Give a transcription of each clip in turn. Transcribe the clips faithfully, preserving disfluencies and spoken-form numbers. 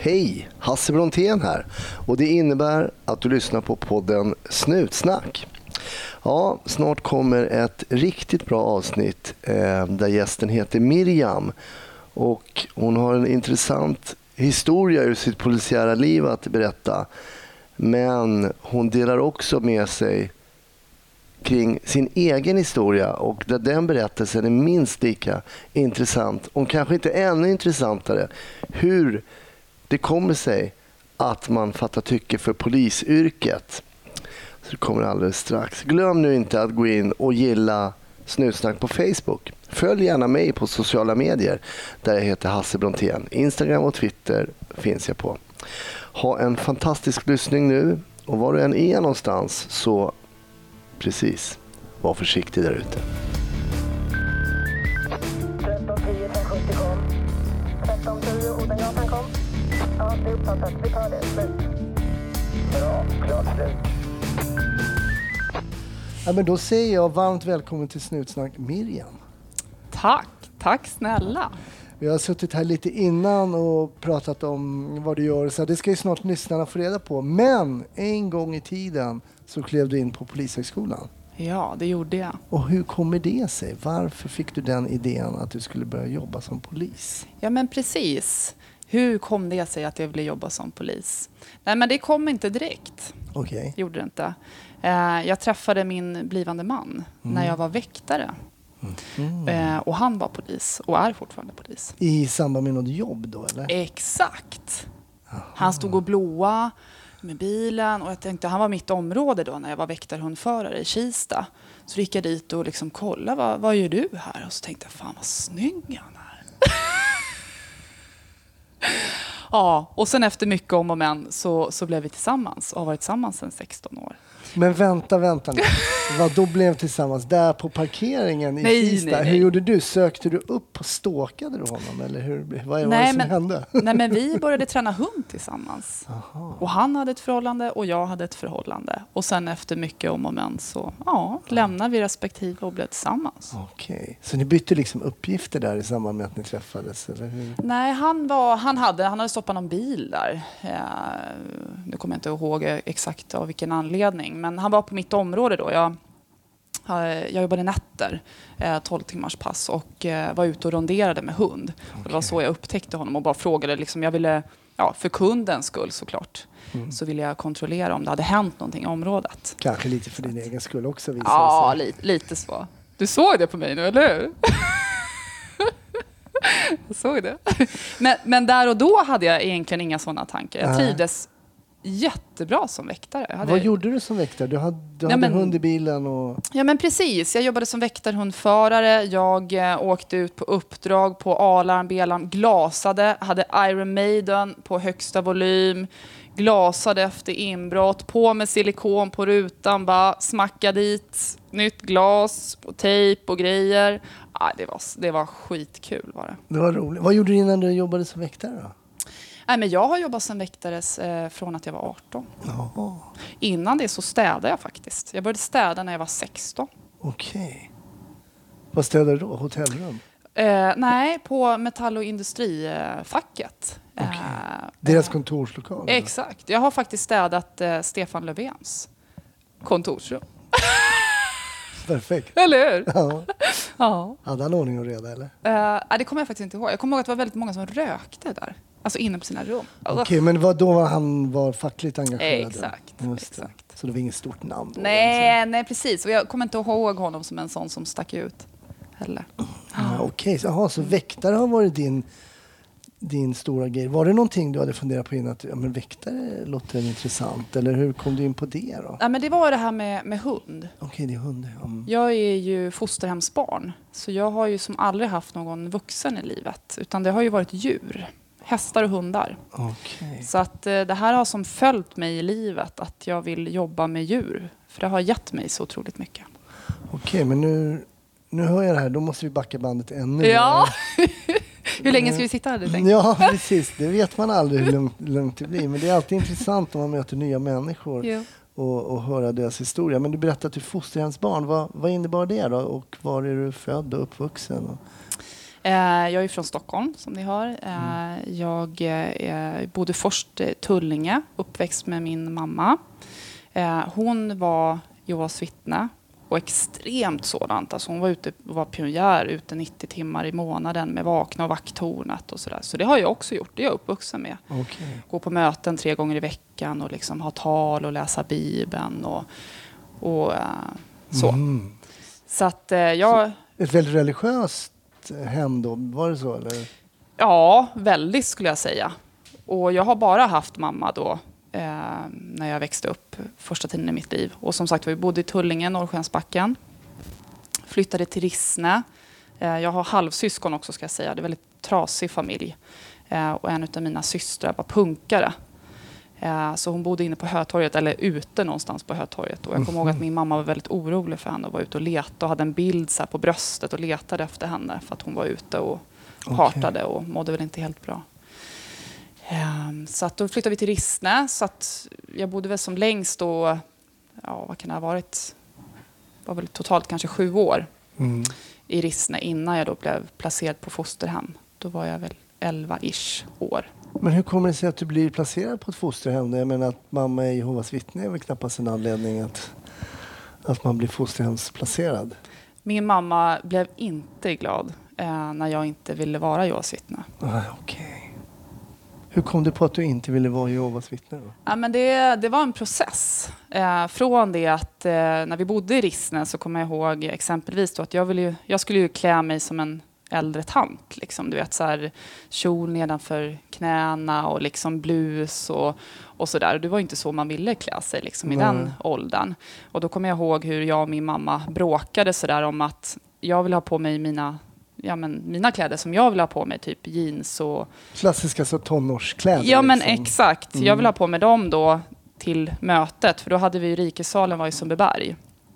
Hej, Hasse Brontén här. Och det innebär att du lyssnar på podden Snutsnack. Ja, snart kommer ett riktigt bra avsnitt eh, där gästen heter Miriam. Och hon har en intressant historia ur sitt polisiära liv att berätta. Men hon delar också med sig kring sin egen historia, och där den berättelsen är minst lika intressant, och kanske inte ännu intressantare, hur det kommer sig att man fattar tycke för polisyrket. Så det kommer alldeles strax. Glöm nu inte att gå in och gilla Snutsnack på Facebook. Följ gärna mig på sociala medier där jag heter Hasse Brontén. Instagram och Twitter finns jag på. Ha en fantastisk lyssning nu, och var du än är någonstans så precis, var försiktig där ute. tretton tio fem sjuttio kom. tretton tio Odengatan kom. Ja, det är uppfattat. Vi tar det. Slut. Bra, klart slut. Ja, men då säger jag varmt välkommen till Snutsnack, Miriam. Tack, tack snälla. Vi har suttit här lite innan och pratat om vad du gör, så det ska ju snart lyssnarna få reda på. Men en gång i tiden så klev du in på Polishögskolan. Ja, det gjorde jag. Och hur kommer det sig? Varför fick du den idén att du skulle börja jobba som polis? Ja, men precis. Hur kom det sig att jag ville jobba som polis? Nej, men det kom inte direkt. Okej. Okay. Gjorde det inte. Jag träffade min blivande man mm. när jag var väktare. Mm. Och han var polis och är fortfarande polis. I samband med något jobb då, eller? Exakt. Aha. Han stod och blåa med bilen, och jag tänkte, han var mitt område då när jag var väktarhundförare i Kista. Så gick jag dit och liksom kolla, vad, vad gör du här? Och så tänkte jag, fan vad snygg han är. Ja, och sen efter mycket om och men så, så blev vi tillsammans och har varit tillsammans sedan sexton år. Men vänta, vänta nu. Vad då blev tillsammans? Där på parkeringen i nej, Kista. nej, nej. Hur gjorde du? Sökte du upp och stalkade du honom? Eller hur, vad är nej, det som men, hände? Nej, men vi började träna hund tillsammans. Aha. Och han hade ett förhållande och jag hade ett förhållande. Och sen efter mycket om och men så ja, lämnade vi respektive och blev tillsammans. Okej, okay. Så ni bytte liksom uppgifter där i samband med att ni träffades? Eller hur? Nej, han, var, han, hade, han hade stoppat någon bil där. Eh, nu kommer jag inte ihåg exakt av vilken anledning. Men han var på mitt område då. Jag, jag jobbade nätter, eh, tolv timmars pass, och eh, var ute och ronderade med hund. Okay. Det var så jag upptäckte honom och bara frågade. Liksom, jag ville, ja, för kundens skull såklart, mm. så ville jag kontrollera om det hade hänt någonting i området. Kanske lite för din egen skull också. Ja, lite, lite så. Du såg det på mig nu, eller hur? Jag såg det. Men, men där och då hade jag egentligen inga sådana tankar. Jag trivdes jättebra som väktare. Jag hade... Vad gjorde du som väktare? Du hade, du ja, hade men... hund i bilen och... Ja, men precis. Jag jobbade som väktarhundförare. Jag eh, åkte ut på uppdrag på A-larm, B-larm, glasade, hade Iron Maiden på högsta volym, glasade efter inbrott, på med silikon på rutan, bara smacka dit nytt glas och tejp och grejer. Ah, det var, det var skitkul var det. Det var roligt. Vad gjorde du innan du jobbade som väktare då? Nej, men jag har jobbat som väktare eh, från att jag var arton. Jaha. Innan det så städade jag faktiskt. Jag började städa när jag var sexton. Okej. Vad städade du då? Hotellrum? Eh, nej, på metall- och industrifacket. Okay. Eh, Deras kontorslokal? Eh, exakt. Jag har faktiskt städat eh, Stefan Löfvens kontorsrum. Perfekt. Eller hur? Ja. Ja. Hade han ordning och reda, eller? Eh, det kommer jag faktiskt inte ihåg. Jag kommer ihåg att det var väldigt många som rökte där. Alltså inne på sina rum. Okej, okay, men vad då var han var fackligt engagerad? Exakt. exakt. Så det var inget stort namn då? Nej, nej, precis. Och jag kommer inte ihåg honom som en sån som stack ut heller. Ja, Okej, okay. så, aha, så väktare har varit din, din stora grej. Var det någonting du hade funderat på innan? Att ja, men väktare låter intressant. Eller hur kom du in på det då? Ja, men det var det här med, med hund. Okej, okay, det är hund. Mm. Jag är ju fosterhemsbarn. Så jag har ju som aldrig haft någon vuxen i livet. Utan det har ju varit djur. Hästar och hundar. Okay. Så att eh, det här har som följt mig i livet. Att jag vill jobba med djur. För det har gett mig så otroligt mycket. Okej, okay, men nu, nu hör jag det här. Då måste vi backa bandet ännu. Ja. Hur länge ska vi sitta här? Tänkt? Ja, precis. Det vet man aldrig hur lugnt, lugnt det blir. Men det är alltid intressant när man möter nya människor. Ja. Och, och höra deras historia. Men du berättade att du är fosterhemsbarn. Vad, vad innebar det då? Och var är du född och uppvuxen? Och... Eh, jag är från Stockholm, som ni hör. Eh, mm. Jag eh, bodde först i Tullinge, uppväxt med min mamma. Eh, hon var Jehovas vittne och extremt sådant. Alltså hon var ute var pionjär ute nittio timmar i månaden med vakna och vakttornet och sådär. Så det har jag också gjort. Det är jag uppvuxen med. Okay. Gå på möten tre gånger i veckan och liksom ha tal och läsa Bibeln och, och uh, så. Mm. Så att uh, jag... Så ett väldigt religiöst hem då, var det så eller? Ja, väldigt skulle jag säga. Och jag har bara haft mamma då. Eh, när jag växte upp första tiden i mitt liv. Och som sagt, vi bodde i Tullinge, Norrskensbacken. Flyttade till Rissne. Eh, jag har halvsyskon också ska jag säga. Det är en väldigt trasig familj. Eh, och en av mina systrar var punkare. Eh, så hon bodde inne på Hötorget, eller ute någonstans på Hötorget. Och jag kommer ihåg att min mamma var väldigt orolig för henne och var ute och letade och hade en bild så här på bröstet och letade efter henne för att hon var ute och partade och mådde väl inte helt bra. Um, så att då flyttade vi till Rissne, så att jag bodde väl som längst då, ja vad kan det ha varit, var väl totalt kanske sju år mm. i Rissne innan jag då blev placerad på fosterhem. Då var jag väl elva-ish år. Men hur kommer det sig att du blir placerad på ett fosterhem? Jag menar att mamma är Jehovas vittne är väl knappast en anledning att, att man blir fosterhemsplacerad. Min mamma blev inte glad eh, när jag inte ville vara Jehovas vittne. Ah, okej. Okay. Hur kom du på att du inte ville vara Jehovas vittne då? Ja, men det, det var en process. Eh, från det att eh, när vi bodde i Rissne så kommer jag ihåg exempelvis då att jag, ville ju, jag skulle ju klä mig som en äldre tant. Liksom. Du vet så här, kjol nedanför knäna och liksom blus och, och sådär. Det var inte så man ville klä sig liksom, i Nej. den åldern. Och då kommer jag ihåg hur jag och min mamma bråkade sådär om att jag ville ha på mig mina... Ja, men mina kläder som jag vill ha på mig, typ jeans och... Klassiska så tonårskläder. Ja, men liksom. exakt. Mm. Jag vill ha på mig dem då till mötet. För då hade vi ju rikessalen var i Sundbyberg.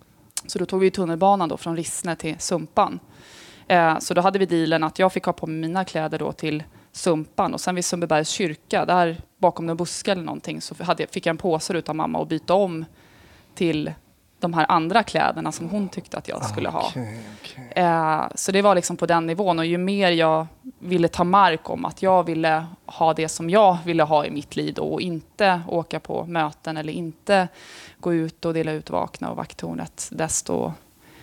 Så då tog vi tunnelbanan då från Rissne till Sumpan. Eh, så då hade vi dealen att jag fick ha på mig mina kläder då till Sumpan. Och sen vid Sundbybergs kyrka, där bakom en buske eller någonting, så hade jag, fick jag en påse utav mamma och byta om till... de här andra kläderna som hon tyckte att jag skulle ha. Okay, okay. Eh, så det var liksom på den nivån. Och ju mer jag ville ta mark om att jag ville ha det som jag ville ha i mitt liv då, och inte åka på möten eller inte gå ut och dela ut vakna och vakttornet, desto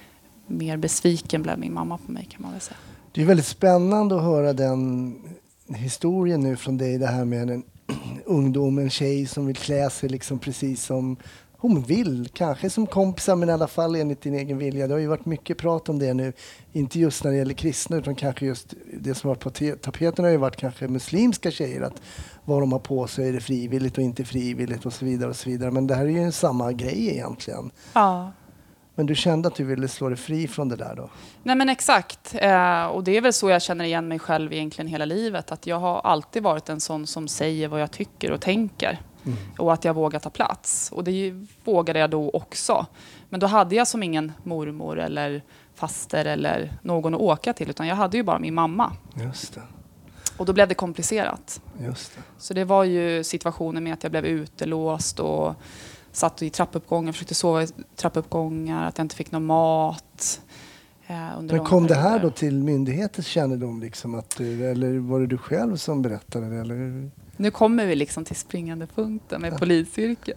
mer besviken blev min mamma på mig, kan man väl säga. Det är väldigt spännande att höra den historien nu från dig, det här med en ungdom, en tjej som vill klä sig liksom precis som hon vill, kanske som kompisar, men i alla fall enligt din egen vilja. Det har ju varit mycket prat om det nu. Inte just när det gäller kristna, utan kanske just det som varit på tapeten har ju varit kanske muslimska tjejer. Att vad de har på sig, är det frivilligt och inte frivilligt och så vidare och så vidare. Men det här är ju samma grej egentligen. Ja. Men du kände att du ville slå dig fri från det där då? Nej, men exakt. Eh, och det är väl så jag känner igen mig själv egentligen hela livet. Att jag har alltid varit en sån som säger vad jag tycker och tänker. Mm. Och att jag vågar ta plats. Och det vågade jag då också. Men då hade jag som ingen mormor eller faster eller någon att åka till. Utan jag hade ju bara min mamma. Just det. Och då blev det komplicerat. Just det. Så det var ju situationen med att jag blev utelåst och satt i trappuppgångar, försökte sova i trappuppgångar, att jag inte fick någon mat. Eh, under Men kom det här då till myndighetens kännedom? Liksom att du, eller var det du själv som berättade det? Eller? Nu kommer vi liksom till springande punkten med ja. polisyrket.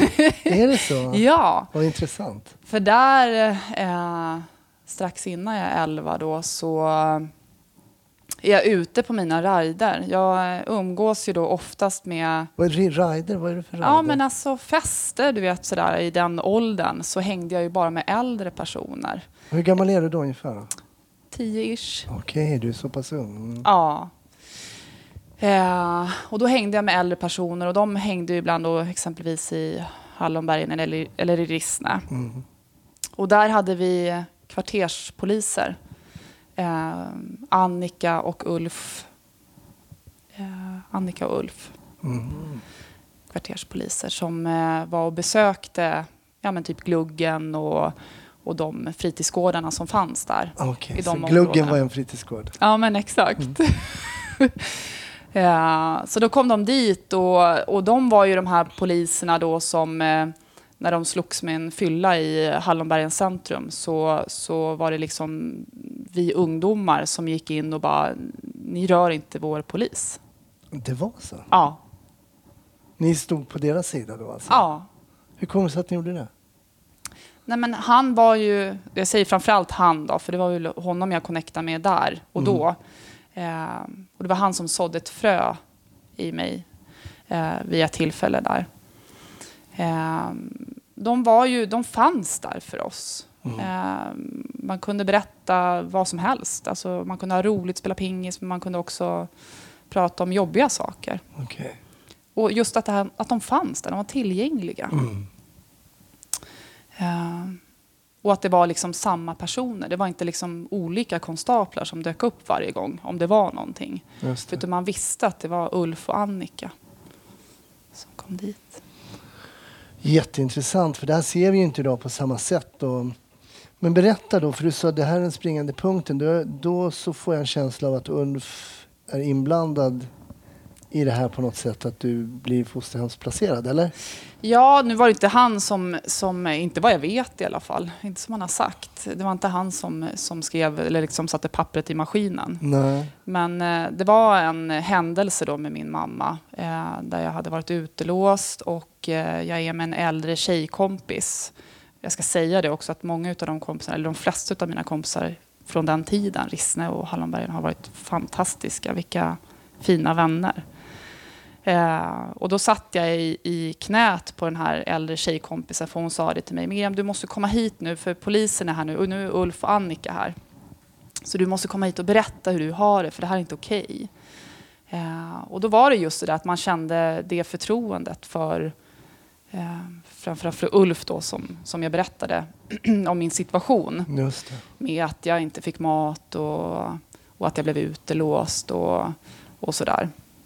Är det så? Ja. Vad intressant. För där, eh, strax innan jag är elva då, så är jag ute på mina rider. Jag umgås ju då oftast med... Vad är rider? Vad är det för rider? Ja, men alltså fester, du vet sådär, i den åldern så hängde jag ju bara med äldre personer. Hur gammal är du då ungefär? Tio-ish. Okej, okay, du är så pass ung. Mm. Ja. Eh, och då hängde jag med äldre personer och de hängde ju ibland då exempelvis i Hallonbergen eller, eller i Rissne. Mm. Och där hade vi kvarterspoliser. Eh, Annika och Ulf. Eh, Annika och Ulf. Mm. Kvarterspoliser som eh, var och besökte ja, men typ Gluggen och, och de fritidsgårdarna som fanns där. Okej, i så de Gluggen områdena. var en fritidsgård? Ja, men exakt. Mm. Ja, så då kom de dit och, och de var ju de här poliserna då som eh, när de slogs med en fylla i Hallonbergens centrum så, så var det liksom vi ungdomar som gick in och bara, ni rör inte vår polis. Det var så? Ja. Ni stod på deras sida då alltså? Ja. Hur kom det sig att ni gjorde det? Nej, men han var ju, jag säger framförallt han då, för det var ju honom jag connectade med där och då. Mm. Eh, och det var han som sådde ett frö i mig eh, vid ett tillfälle där. Eh, de var ju, de fanns där för oss. Mm. Eh, man kunde berätta vad som helst. Alltså, man kunde ha roligt, spela pingis, men man kunde också prata om jobbiga saker. Okay. Och just att, det här, att de fanns där, de var tillgängliga. Mm. Uh, och att det var liksom samma personer. Det var inte liksom olika konstaplar som dök upp varje gång om det var någonting. Just det. Utan man visste att det var Ulf och Annika som kom dit. Jätteintressant, för det här ser vi ju inte idag på samma sätt. Och, men berätta då, för du sa att det här är den springande punkten. Då, då så får jag en känsla av att Ulf är inblandad i det här på något sätt, att du blir fosterhemsplacerad, eller? Ja, nu var det inte han som, som, inte vad jag vet i alla fall, inte som han har sagt. Det var inte han som, som skrev, eller liksom satte pappret i maskinen. Nej. Men eh, det var en händelse då med min mamma, eh, där jag hade varit utelåst och eh, jag är med en äldre tjejkompis. Jag ska säga det också, att många av de kompisarna, eller de flesta av mina kompisar från den tiden, Rissne och Hallonbergen, har varit fantastiska. Vilka fina vänner. Eh, och då satt jag i, i knät på den här äldre tjejkompisen, för hon sa det till mig: Miriam, du måste komma hit nu, för polisen är här nu och nu är Ulf och Annika här. Så du måste komma hit och berätta hur du har det, för det här är inte okej. Eh, och då var det just det där att man kände det förtroendet för eh, framförallt för Ulf då, som, som jag berättade om min situation. Just det. Med att jag inte fick mat och, och att jag blev utelåst och, och sådär.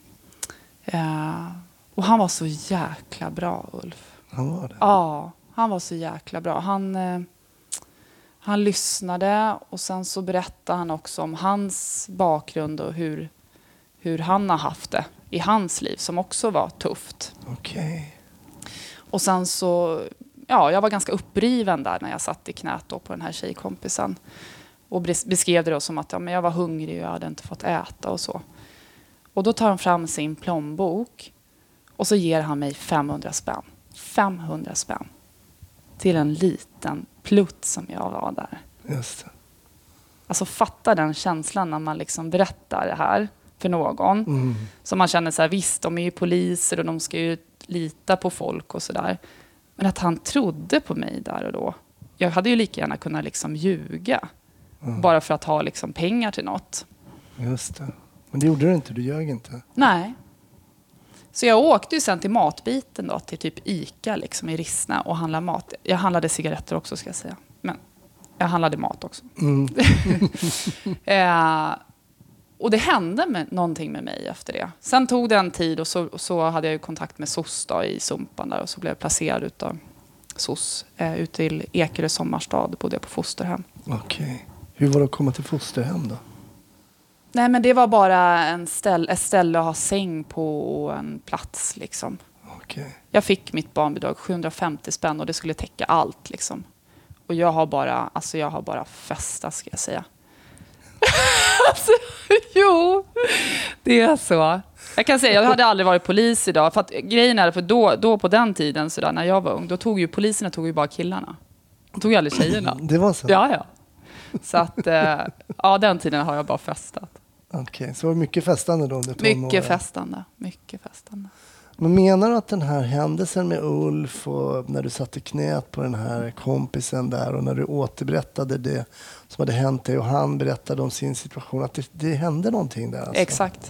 Uh, och han var så jäkla bra, Ulf. Han var det? Ja, han var så jäkla bra. Han, uh, han lyssnade och sen så berättade han också om hans bakgrund och hur, hur han har haft det i hans liv, som också var tufft. Okej. Okay. Och sen så, ja, jag var ganska uppriven där när jag satt i knät då på den här tjejkompisen. Och beskrev det då som att ja, men jag var hungrig och jag hade inte fått äta och så. Och då tar han fram sin plånbok och så ger han mig femhundra spänn. femhundra spänn. Till en liten plutt som jag var där. Just det. Alltså fatta den känslan när man liksom berättar det här för någon. Mm. Så man känner så här, visst, de är ju poliser och de ska ju lita på folk och sådär. Men att han trodde på mig där och då. Jag hade ju lika gärna kunnat liksom ljuga. Mm. Bara för att ha liksom pengar till något. Just det. Men det gjorde du inte, du ljög inte. Nej. Så jag åkte ju sen till matbiten då, till typ Ica liksom i Rissne och handlade mat. Jag handlade cigaretter också, ska jag säga. Men jag handlade mat också. Mm. eh, och det hände med, någonting med mig efter det. Sen tog det en tid och så, och så hade jag ju kontakt med S O S då, i Sumpan där, och så blev jag placerad utav S O S eh, ut till Ekerö sommarstad, bodde jag på fosterhem. Okej. Okay. Hur var det att komma till fosterhem då? Nej, men det var bara en ställ, ett ställe att ha säng på och en plats liksom. Okay. Jag fick mitt barnbidrag sjuhundrafemtio spänn och det skulle täcka allt liksom. Och jag har bara, alltså jag har bara festat, ska jag säga. alltså, jo, det är så. Jag kan säga, jag hade aldrig varit polis idag. För att grejen är, för då, då på den tiden så där, när jag var ung, då tog ju poliserna tog ju bara killarna. De tog ju aldrig tjejerna. Det var så? Ja, ja. Så att, eh, ja, den tiden har jag bara festat. Okej, okay, så var det mycket festande då under tonåren? Mycket festande, mycket festande. Men menar du att den här händelsen med Ulf och när du satte knät på den här kompisen där och när du återberättade det som hade hänt dig och han berättade om sin situation, att det, det hände någonting där? Alltså? Exakt.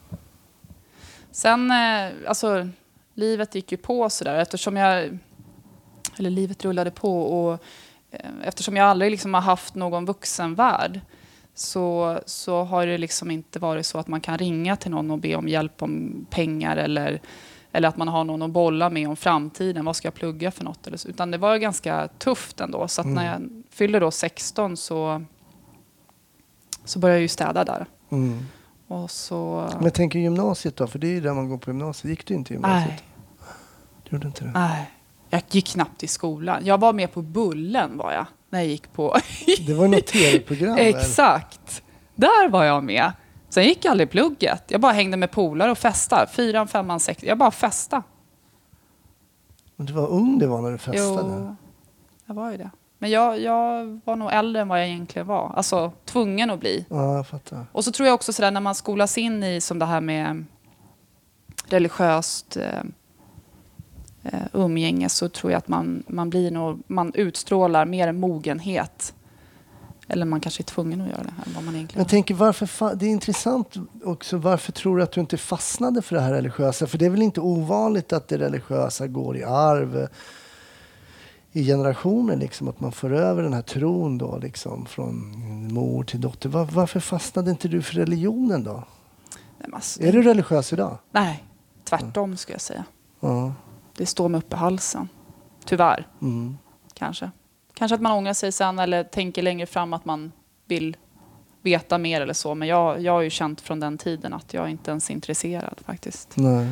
Sen, eh, alltså, livet gick ju på sådär eftersom jag, eller livet rullade på och eh, eftersom jag aldrig liksom har haft någon vuxenvärld så, så har det liksom inte varit så att man kan ringa till någon och be om hjälp om pengar eller, eller att man har någon att bolla med om framtiden. Vad ska jag plugga för något? Eller så. Utan det var ganska tufft ändå. Så att mm. när jag fyllde då sexton så, så började jag ju städa där. Mm. Och så... Men jag tänker gymnasiet då, för det är ju där man går på gymnasiet. Gick du inte i gymnasiet? Nej. Du gjorde inte det? Nej, jag gick knappt i skolan. Jag var med på Bullen var jag. när jag gick på... Det var något tv-program. Exakt. Där var jag med. Sen gick jag aldrig plugget. Jag bara hängde med polare och festade. Fyran, femman, sex. Jag bara festade. Men du var ung det var när du festade. Jo, jag var ju det. Men jag, jag var nog äldre än vad jag egentligen var. Alltså tvungen att bli. Ja, jag fattar. Och så tror jag också sådär när man skolas in i som det här med religiöst eh, eh, umgänge så tror jag att man, man blir nog, man utstrålar mer mogenhet. Eller man kanske är tvungen att göra det här, vad man egentligen Jag tänker varför fa- det är intressant också, varför tror du att du inte fastnade för det här religiösa? För det är väl inte ovanligt att det religiösa går i arv i generationer, liksom, att man för över den här tron då, liksom, från mor till dotter. Var, varför fastnade inte du för religionen då? Nej, men alltså, Är du religiös idag? Nej, tvärtom ska jag säga. Ja. Det står mig upp i halsen. Tyvärr, Mm. kanske. Kanske att man ångrar sig sen eller tänker längre fram att man vill veta mer eller så. Men jag, jag har ju känt från den tiden att jag inte ens är intresserad faktiskt. Nej.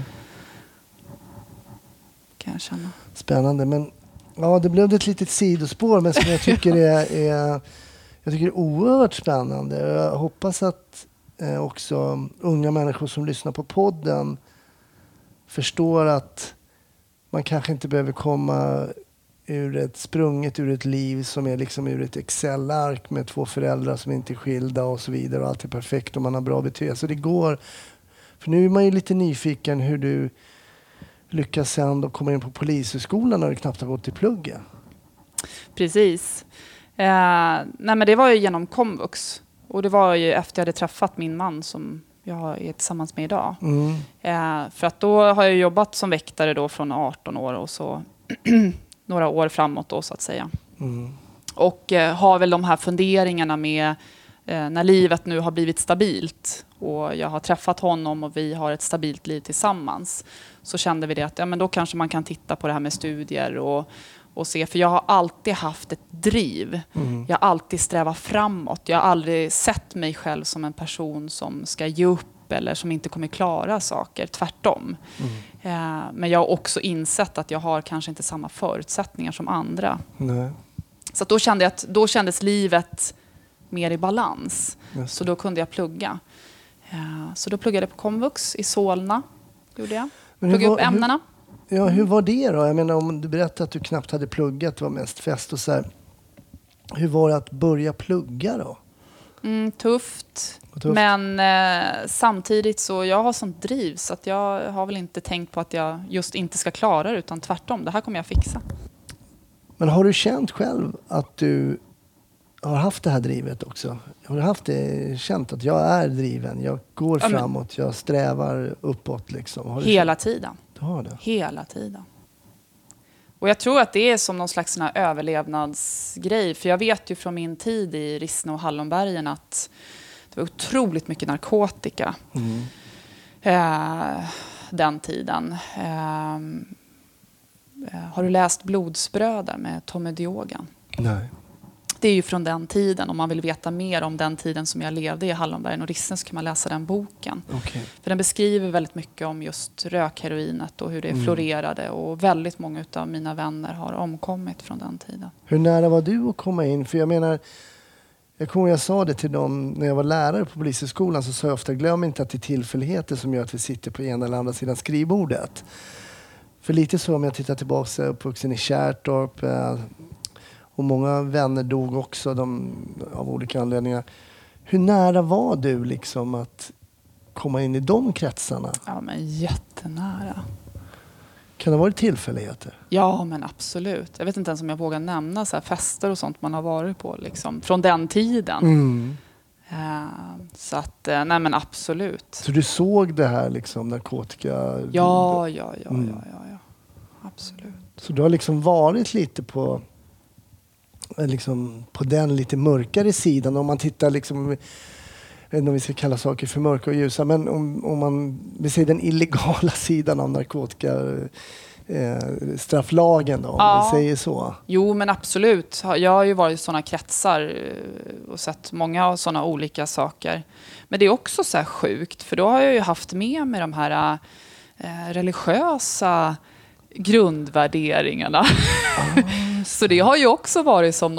Kan jag känna. Spännande, men ja, det blev ett litet sidospår, men som jag tycker är, är, jag tycker är oerhört spännande. Jag hoppas att eh, också unga människor som lyssnar på podden förstår att man kanske inte behöver komma ur ett sprunget ur ett liv som är liksom ur ett Excel-ark med två föräldrar som inte är skilda och så vidare och allt är perfekt och man har bra betyg. Så det går, för nu är man ju lite nyfiken hur du lyckas sen då komma in på polishögskolan när du knappt har gått till plugget. Precis. Eh, nej men det var ju genom komvux. Och det var ju efter jag hade träffat min man som jag är tillsammans med idag. Mm. Eh, för att då har jag jobbat som väktare då från arton år och så några år framåt då så att säga. Mm. Och eh, har väl de här funderingarna med eh, när livet nu har blivit stabilt och jag har träffat honom och vi har ett stabilt liv tillsammans, så kände vi det att ja, men då kanske man kan titta på det här med studier och, och se, för jag har alltid haft ett driv. Mm. Jag har alltid strävat framåt. Jag har aldrig sett mig själv som en person som ska ge upp eller som inte kommer klara saker, tvärtom. Mm. Eh, men jag har också insett att jag har kanske inte samma förutsättningar som andra. Nej. Så att då kände jag att då kändes livet mer i balans. Just Så då kunde jag plugga. Eh, så då pluggade jag på komvux i Solna. Gjorde jag. Men hur Pluggade upp var- hur- ämnena. Ja, hur var det då? Jag menar, om du berättade att du knappt hade pluggat, det var mest fest och så här. Hur var det att börja plugga då? Mm, tufft. Vad tufft. Men eh, samtidigt så jag har sånt driv så att jag har väl inte tänkt på att jag just inte ska klara det, utan tvärtom. Det här kommer jag fixa. Men har du känt själv att du har haft det här drivet också? Har du haft det, känt att jag är driven, jag går Ja, men- framåt, jag strävar uppåt liksom? Har du Hela känt- tiden. Du har det? Hela tiden. Och jag tror att det är som någon slags sån här överlevnadsgrej. För jag vet ju från min tid i Rissne och Hallonbergen att det var otroligt mycket narkotika Mm. eh, den tiden. Eh, eh, har du läst Blodsbröder med Tommy Diogan? Nej. Det är ju från den tiden. Om man vill veta mer om den tiden som jag levde i Hallonbergen och Rissne så kan man läsa den boken. Okej. För den beskriver väldigt mycket om just rökheroinet och hur det Mm. florerade. Och väldigt många av mina vänner har omkommit från den tiden. Hur nära var du att komma in? För jag menar, jag kommer jag sa det till dem när jag var lärare på polishögskolan, så sa jag ofta, glöm inte att det är tillfälligheter som gör att vi sitter på ena eller andra sidan skrivbordet. För lite så, om jag tittar tillbaka, så är jag uppvuxen i Kärrtorp eh, och många vänner dog också de, av olika anledningar. Hur nära var du liksom att komma in i de kretsarna? Ja, men jättenära. Kan det ha varit tillfälligheter? Ja, men absolut. Jag vet inte ens om jag vågar nämna så här fester och sånt man har varit på liksom, från den tiden. Mm. Eh, så att, eh, nej men absolut. Så du såg det här liksom, narkotika? Ja, ja, ja, Mm. ja, ja, ja. Absolut. Så du har liksom varit lite på, liksom, på den lite mörkare sidan. Om man tittar, liksom, jag vet inte om vi ska kalla saker för mörka och ljusa, men om, om man vi säger den illegala sidan av narkotika, eh, strafflagen då, om Ja. man säger så. Jo, men absolut. Jag har ju varit i sådana kretsar eh, och sett många av sådana olika saker. Men det är också så här sjukt, för då har jag ju haft med mig de här eh, religiösa grundvärderingarna. Så det har ju också varit som något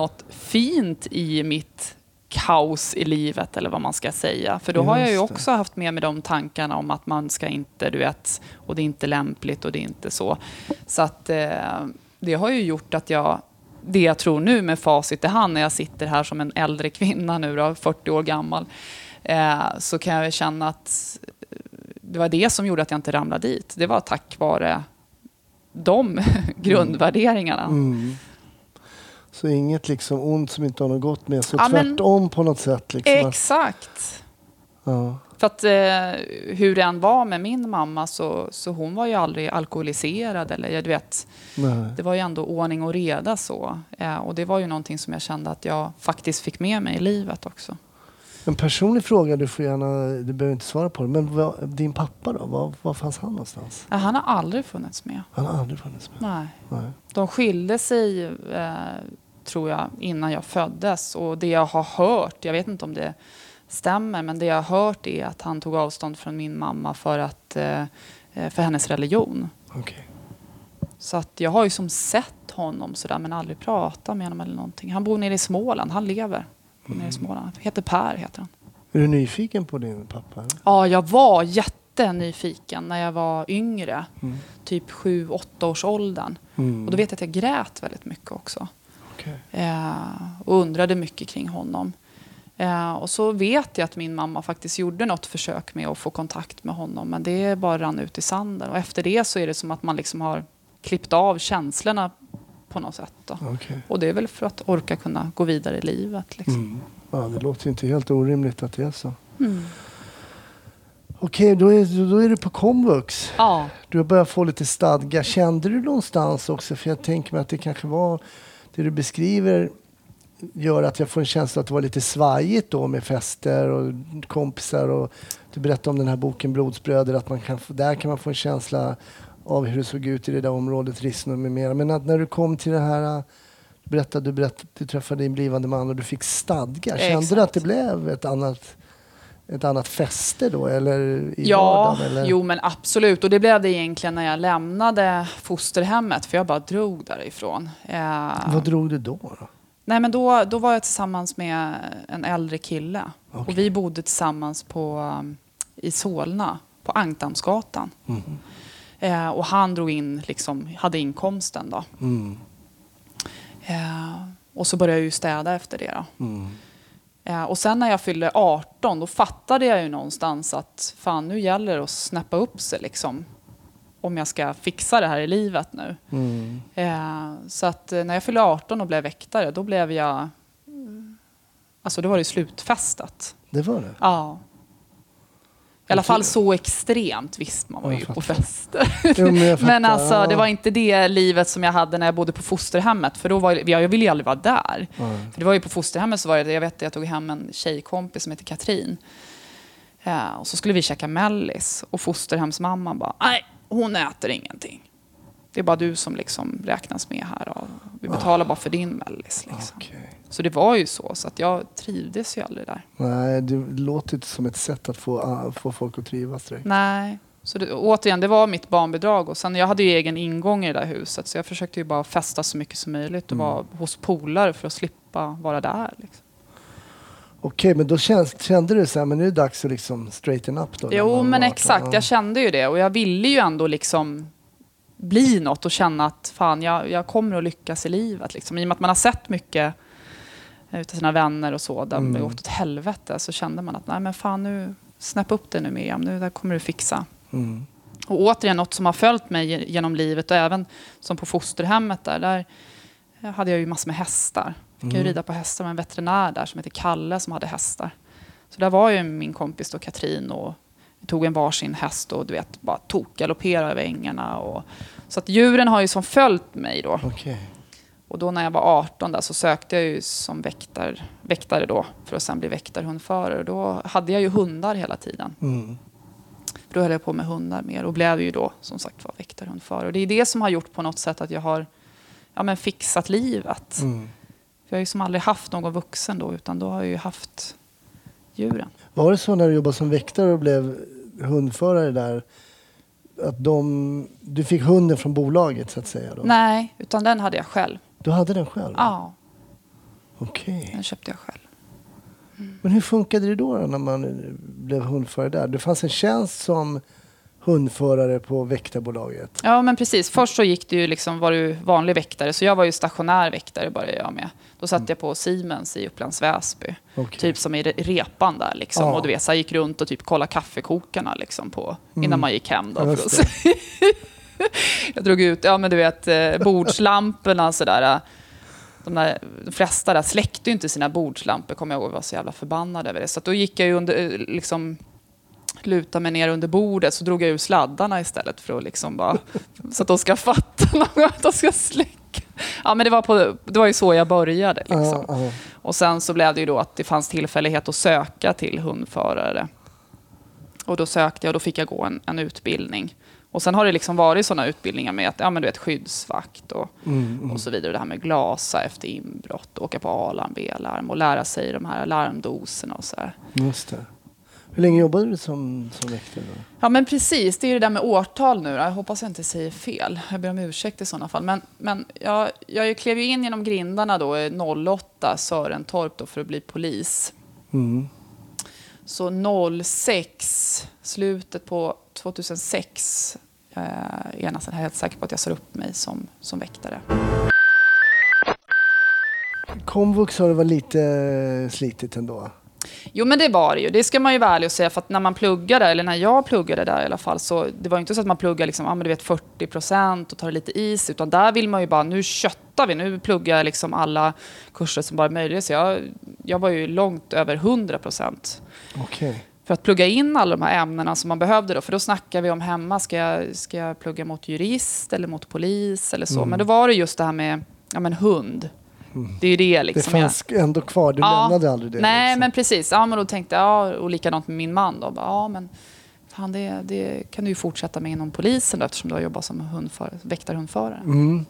fint i mitt kaos i livet, eller vad man ska säga. För då har jag ju Just det. också haft med mig de tankarna om att man ska inte, du vet, och det är inte lämpligt och det är inte så. Så att eh, det har ju gjort att jag, det jag tror nu med facit i hand när jag sitter här som en äldre kvinna nu då, fyrtio år gammal, eh, så kan jag väl känna att det var det som gjorde att jag inte ramlade dit. Det var tack vare de grundvärderingarna. Mm. Så inget liksom ont som inte har något gott med. Så Ja, men- tvärtom på något sätt. Liksom. Exakt. Ja. För att eh, hur det än var med min mamma så, så hon var ju aldrig alkoholiserad. Eller, jag, du vet, Nej. det var ju ändå ordning och reda så. Eh, och det var ju någonting som jag kände att jag faktiskt fick med mig i livet också. En personlig fråga, du får gärna, du behöver inte svara på det. Men vad, din pappa då? Var, var fanns han någonstans? Eh, han har aldrig funnits med. Han har aldrig funnits med. Nej. Nej. De skilde sig, eh, tror jag, innan jag föddes. Och det jag har hört, jag vet inte om det stämmer, men det jag har hört är att han tog avstånd från min mamma för, att, eh, för hennes religion. Okej. Så att jag har ju som sett honom sådär, men aldrig pratat med honom eller någonting. Han bor nere i Småland, han lever nere i Småland. Heter Per, heter han. Är du nyfiken på din pappa? Eller? Ja, jag var jättenyfiken när jag var yngre. Mm. Typ sju, åtta års åldern. Mm. Och då vet jag att jag grät väldigt mycket också. Okej. Eh, och undrade mycket kring honom. Eh, och så vet jag att min mamma faktiskt gjorde något försök med att få kontakt med honom. Men det bara rann ut i sanden. Och efter det så är det som att man liksom har klippt av känslorna på något sätt. Då. Okej. Och det är väl för att orka kunna gå vidare i livet. Liksom. Mm. Ja, det låter ju inte helt orimligt att det är så. Mm. Okej, då är, då är du på komvux. Ja. Du har börjat få lite stadga. Kände du någonstans också? För jag tänker mig att det kanske var det du beskriver gör att jag får en känsla att det var lite svajigt då med fester och kompisar. Och du berättade om den här boken Blodsbröder, att man kan få, där kan man få en känsla av hur det såg ut i det där området, Rissne med mera. Men att när du kom till det här, du berättade, du berättade du träffade din blivande man och du fick stadga. Kände Exakt. du att det blev ett annat, ett annat fäste då? Eller i Ja, vardagen? Eller? jo men absolut. Och det blev det egentligen när jag lämnade fosterhemmet. För jag bara drog därifrån. Eh, Vad drog du då? då? nej men då, då var jag tillsammans med en äldre kille. Okej. Och vi bodde tillsammans på, um, i Solna, på Ankdammsgatan. Mm. Eh, och han drog in, liksom, hade inkomsten då. Mm. Eh, och så började jag ju städa efter det då. Mm. Eh, och sen när jag fyllde arton, då fattade jag ju någonstans att fan, nu gäller det att snäppa upp sig liksom. Om jag ska fixa det här i livet nu. Mm. Eh, så att eh, när jag fyllde arton och blev väktare, då blev jag... Alltså då var det slutfestat. Det var det? Ja. I alla fall så extremt, visst man var Jag ju på fattar. fester. Jo, men jag Men fattar, alltså ja. det var inte det livet som jag hade när jag bodde på fosterhemmet. För då var jag, jag ville ju aldrig vara där. Nej. För det var ju på fosterhemmet så var det, jag vet att jag tog hem en tjejkompis som heter Katrin. Eh, och så skulle vi käka mellis. Och fosterhemsmamman bara, nej, hon äter ingenting. Det är bara du som liksom räknas med här. Och vi betalar bara för din mellis. Liksom. Okej. Så det var ju så. Så att jag trivdes ju aldrig där. Nej, det låter inte som ett sätt att få, uh, få folk att trivas direkt. Nej. Så det, återigen, det var mitt barnbidrag. Och sen, jag hade ju egen ingång i det där huset. Så jag försökte ju bara festa så mycket som möjligt. Och Mm. vara hos polare för att slippa vara där. Liksom. Okej, men då känns, kände du så här, men nu är det dags att liksom straighten up då? när Jo, man men var arton? exakt. Ja. Jag kände ju det. Och jag ville ju ändå liksom bli något och känna att fan, jag, jag kommer att lyckas i livet. Liksom. I och med att man har sett mycket utav sina vänner och så, där Mm. det gått åt helvete, så kände man att nej men fan, nu snäpp upp det nu Miriam, nu där kommer du fixa. Mm. Och återigen, något som har följt mig genom livet och även som på fosterhemmet där, där hade jag ju massor med hästar. Fick Mm. jag ju rida på hästar med en veterinär där som heter Kalle som hade hästar. Så där var ju min kompis då Katrin och vi tog en varsin häst och du vet, bara tokgalopperade över ängarna. Och, så att djuren har ju som följt mig då. Okej. Och då när jag var arton där så sökte jag ju som väktar, väktare då för att sen bli väktarhundförare. Då hade jag ju hundar hela tiden. Mm. För då höll jag på med hundar mer och blev ju då som sagt var väktarhundförare. Och det är det som har gjort på något sätt att jag har ja, men fixat livet. Mm. För jag har ju som aldrig haft någon vuxen då, utan då har jag ju haft djuren. Var det så när du jobbade som väktare och blev hundförare där, att de, du fick hunden från bolaget så att säga? Då? Nej, utan den hade jag själv. Du hade den själv? Ja. Okej. Den köpte jag själv. Men hur funkade det då, då när man blev hundförare där? Det fanns en tjänst som hundförare på väktarbolaget. Ja, men precis. Först så gick det ju liksom, var du vanlig väktare, så jag var ju stationär väktare började jag med. Då satt mm. jag på Siemens i Upplands Väsby. Okay. Typ som i repan där liksom. Ja. Och du vet, så jag gick runt och typ kollade kaffekokarna liksom på, mm. innan man gick hem då. Ja, för att jag drog ut, ja men du vet, bordslamporna sådär. De, där, de flesta där släckte ju inte sina bordslampor, kommer jag ihåg, var så jävla förbannad över det. Så att då gick jag ju under, liksom, luta mig ner under bordet, så drog jag ur sladdarna istället för att liksom bara, så att de ska fatta att de ska släcka. Ja, men det var, på, det var ju så jag började liksom. Uh, uh. Och sen så blev det ju då att det fanns tillfällighet att söka till hundförare. Och då sökte jag och då fick jag gå en, en utbildning. Och sen har det liksom varit sådana utbildningar med att, ja men du vet, skyddsvakt och, mm, mm. och så vidare. Det här med glasa efter inbrott, åka på A-larm, B-larm och lära sig de här larmdoserna och så här. Just det. Hur länge jobbade du som, som väktare då? Ja men precis, det är det där med årtal nu. Jag hoppas jag inte säger fel. Jag ber om ursäkt i sådana fall. Men, men jag, jag klev ju in genom grindarna då i noll åtta Sörentorp då för att bli polis. Mm. Så noll sex, slutet på tjugohundrasex, eh, är jag nästan helt säker på att jag ser upp mig som, som väktare. Komvux har det varit lite slitigt ändå. Jo men det var det ju. Det ska man ju vara ärlig och säga, för att när man pluggade, eller när jag pluggade där i alla fall, så det var ju inte så att man pluggade liksom, ja, men du vet fyrtio procent och tar lite is, utan där vill man ju bara, nu köttar vi, nu pluggar jag liksom alla kurser som bara är möjliga. Så jag, jag var ju långt över hundra procent. Okej. Okay. För att plugga in alla de här ämnena som man behövde då. För då snackar vi om hemma, ska jag, ska jag plugga mot jurist eller mot polis eller så. Mm. Men då var det just det här med, ja men hund. Mm. Det är ju det liksom. Det fanns jag, ändå kvar, du ja, lämnade aldrig det. Nej liksom. Men precis, ja men då tänkte jag, ja, och likadant med min man då. Ja men fan, det, det kan du ju fortsätta med inom polisen då, eftersom du har jobbat som hundförare, väktarhundförare. Mm.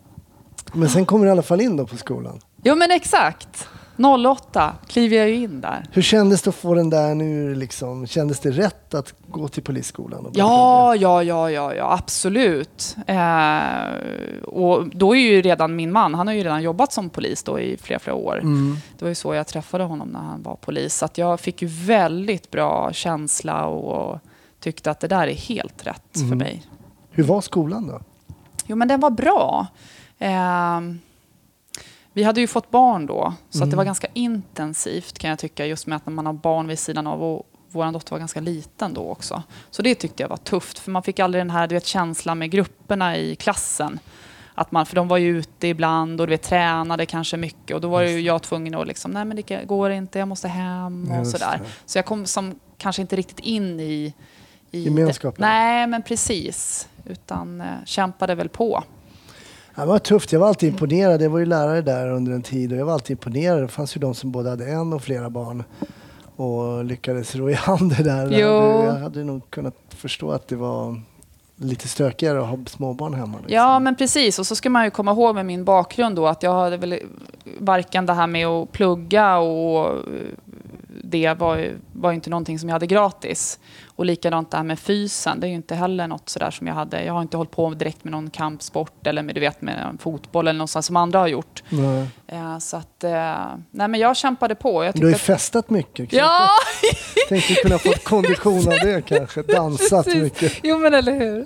Men sen kommer du i alla fall in då på skolan. Jo men exakt. noll åtta kliver jag ju in där. Hur kändes det att få den där nu liksom? Kändes det rätt att gå till polisskolan? Och ja, ja, ja, ja, ja, absolut. Eh, och då är ju redan min man, han har ju redan jobbat som polis då i flera, flera år. Mm. Det var ju så jag träffade honom när han var polis. Så att jag fick ju väldigt bra känsla och tyckte att det där är helt rätt mm. för mig. Hur var skolan då? Jo, men den var bra. Eh, Vi hade ju fått barn då, så mm. att det var ganska intensivt kan jag tycka, just med att när man har barn vid sidan av, och vår dotter var ganska liten då också. Så det tyckte jag var tufft, för man fick aldrig den här, du vet, känslan med grupperna i klassen. Att man, för de var ju ute ibland och du vet, tränade kanske mycket, och då var ju jag tvungen att liksom, nej men det går inte, jag måste hem och sådär. Så jag kom som kanske inte riktigt in i, i gemenskapen. Nej men precis, utan eh, kämpade väl på. Det var tufft. Jag var alltid imponerad. Jag var ju lärare där under en tid och jag var alltid imponerad. Det fanns ju de som både hade en och flera barn och lyckades ro i hand det där. Jo. Jag hade nog kunnat förstå att det var lite stökigare att ha småbarn hemma. Liksom. Ja, men precis. Och så ska man ju komma ihåg med min bakgrund då, att jag hade väl varken det här med att plugga och det var, var inte någonting som jag hade gratis. Och likadant det här med fysen, det är ju inte heller något sådär som jag hade. Jag har inte hållit på direkt med någon kampsport eller med, du vet, med en fotboll eller något sånt som andra har gjort. Nej. Eh, så att, eh, nej men jag kämpade på. Jag du har ju att... festat mycket. Ja! Tänkte kunna få kondition av det kanske. Dansat mycket. Jo men eller hur.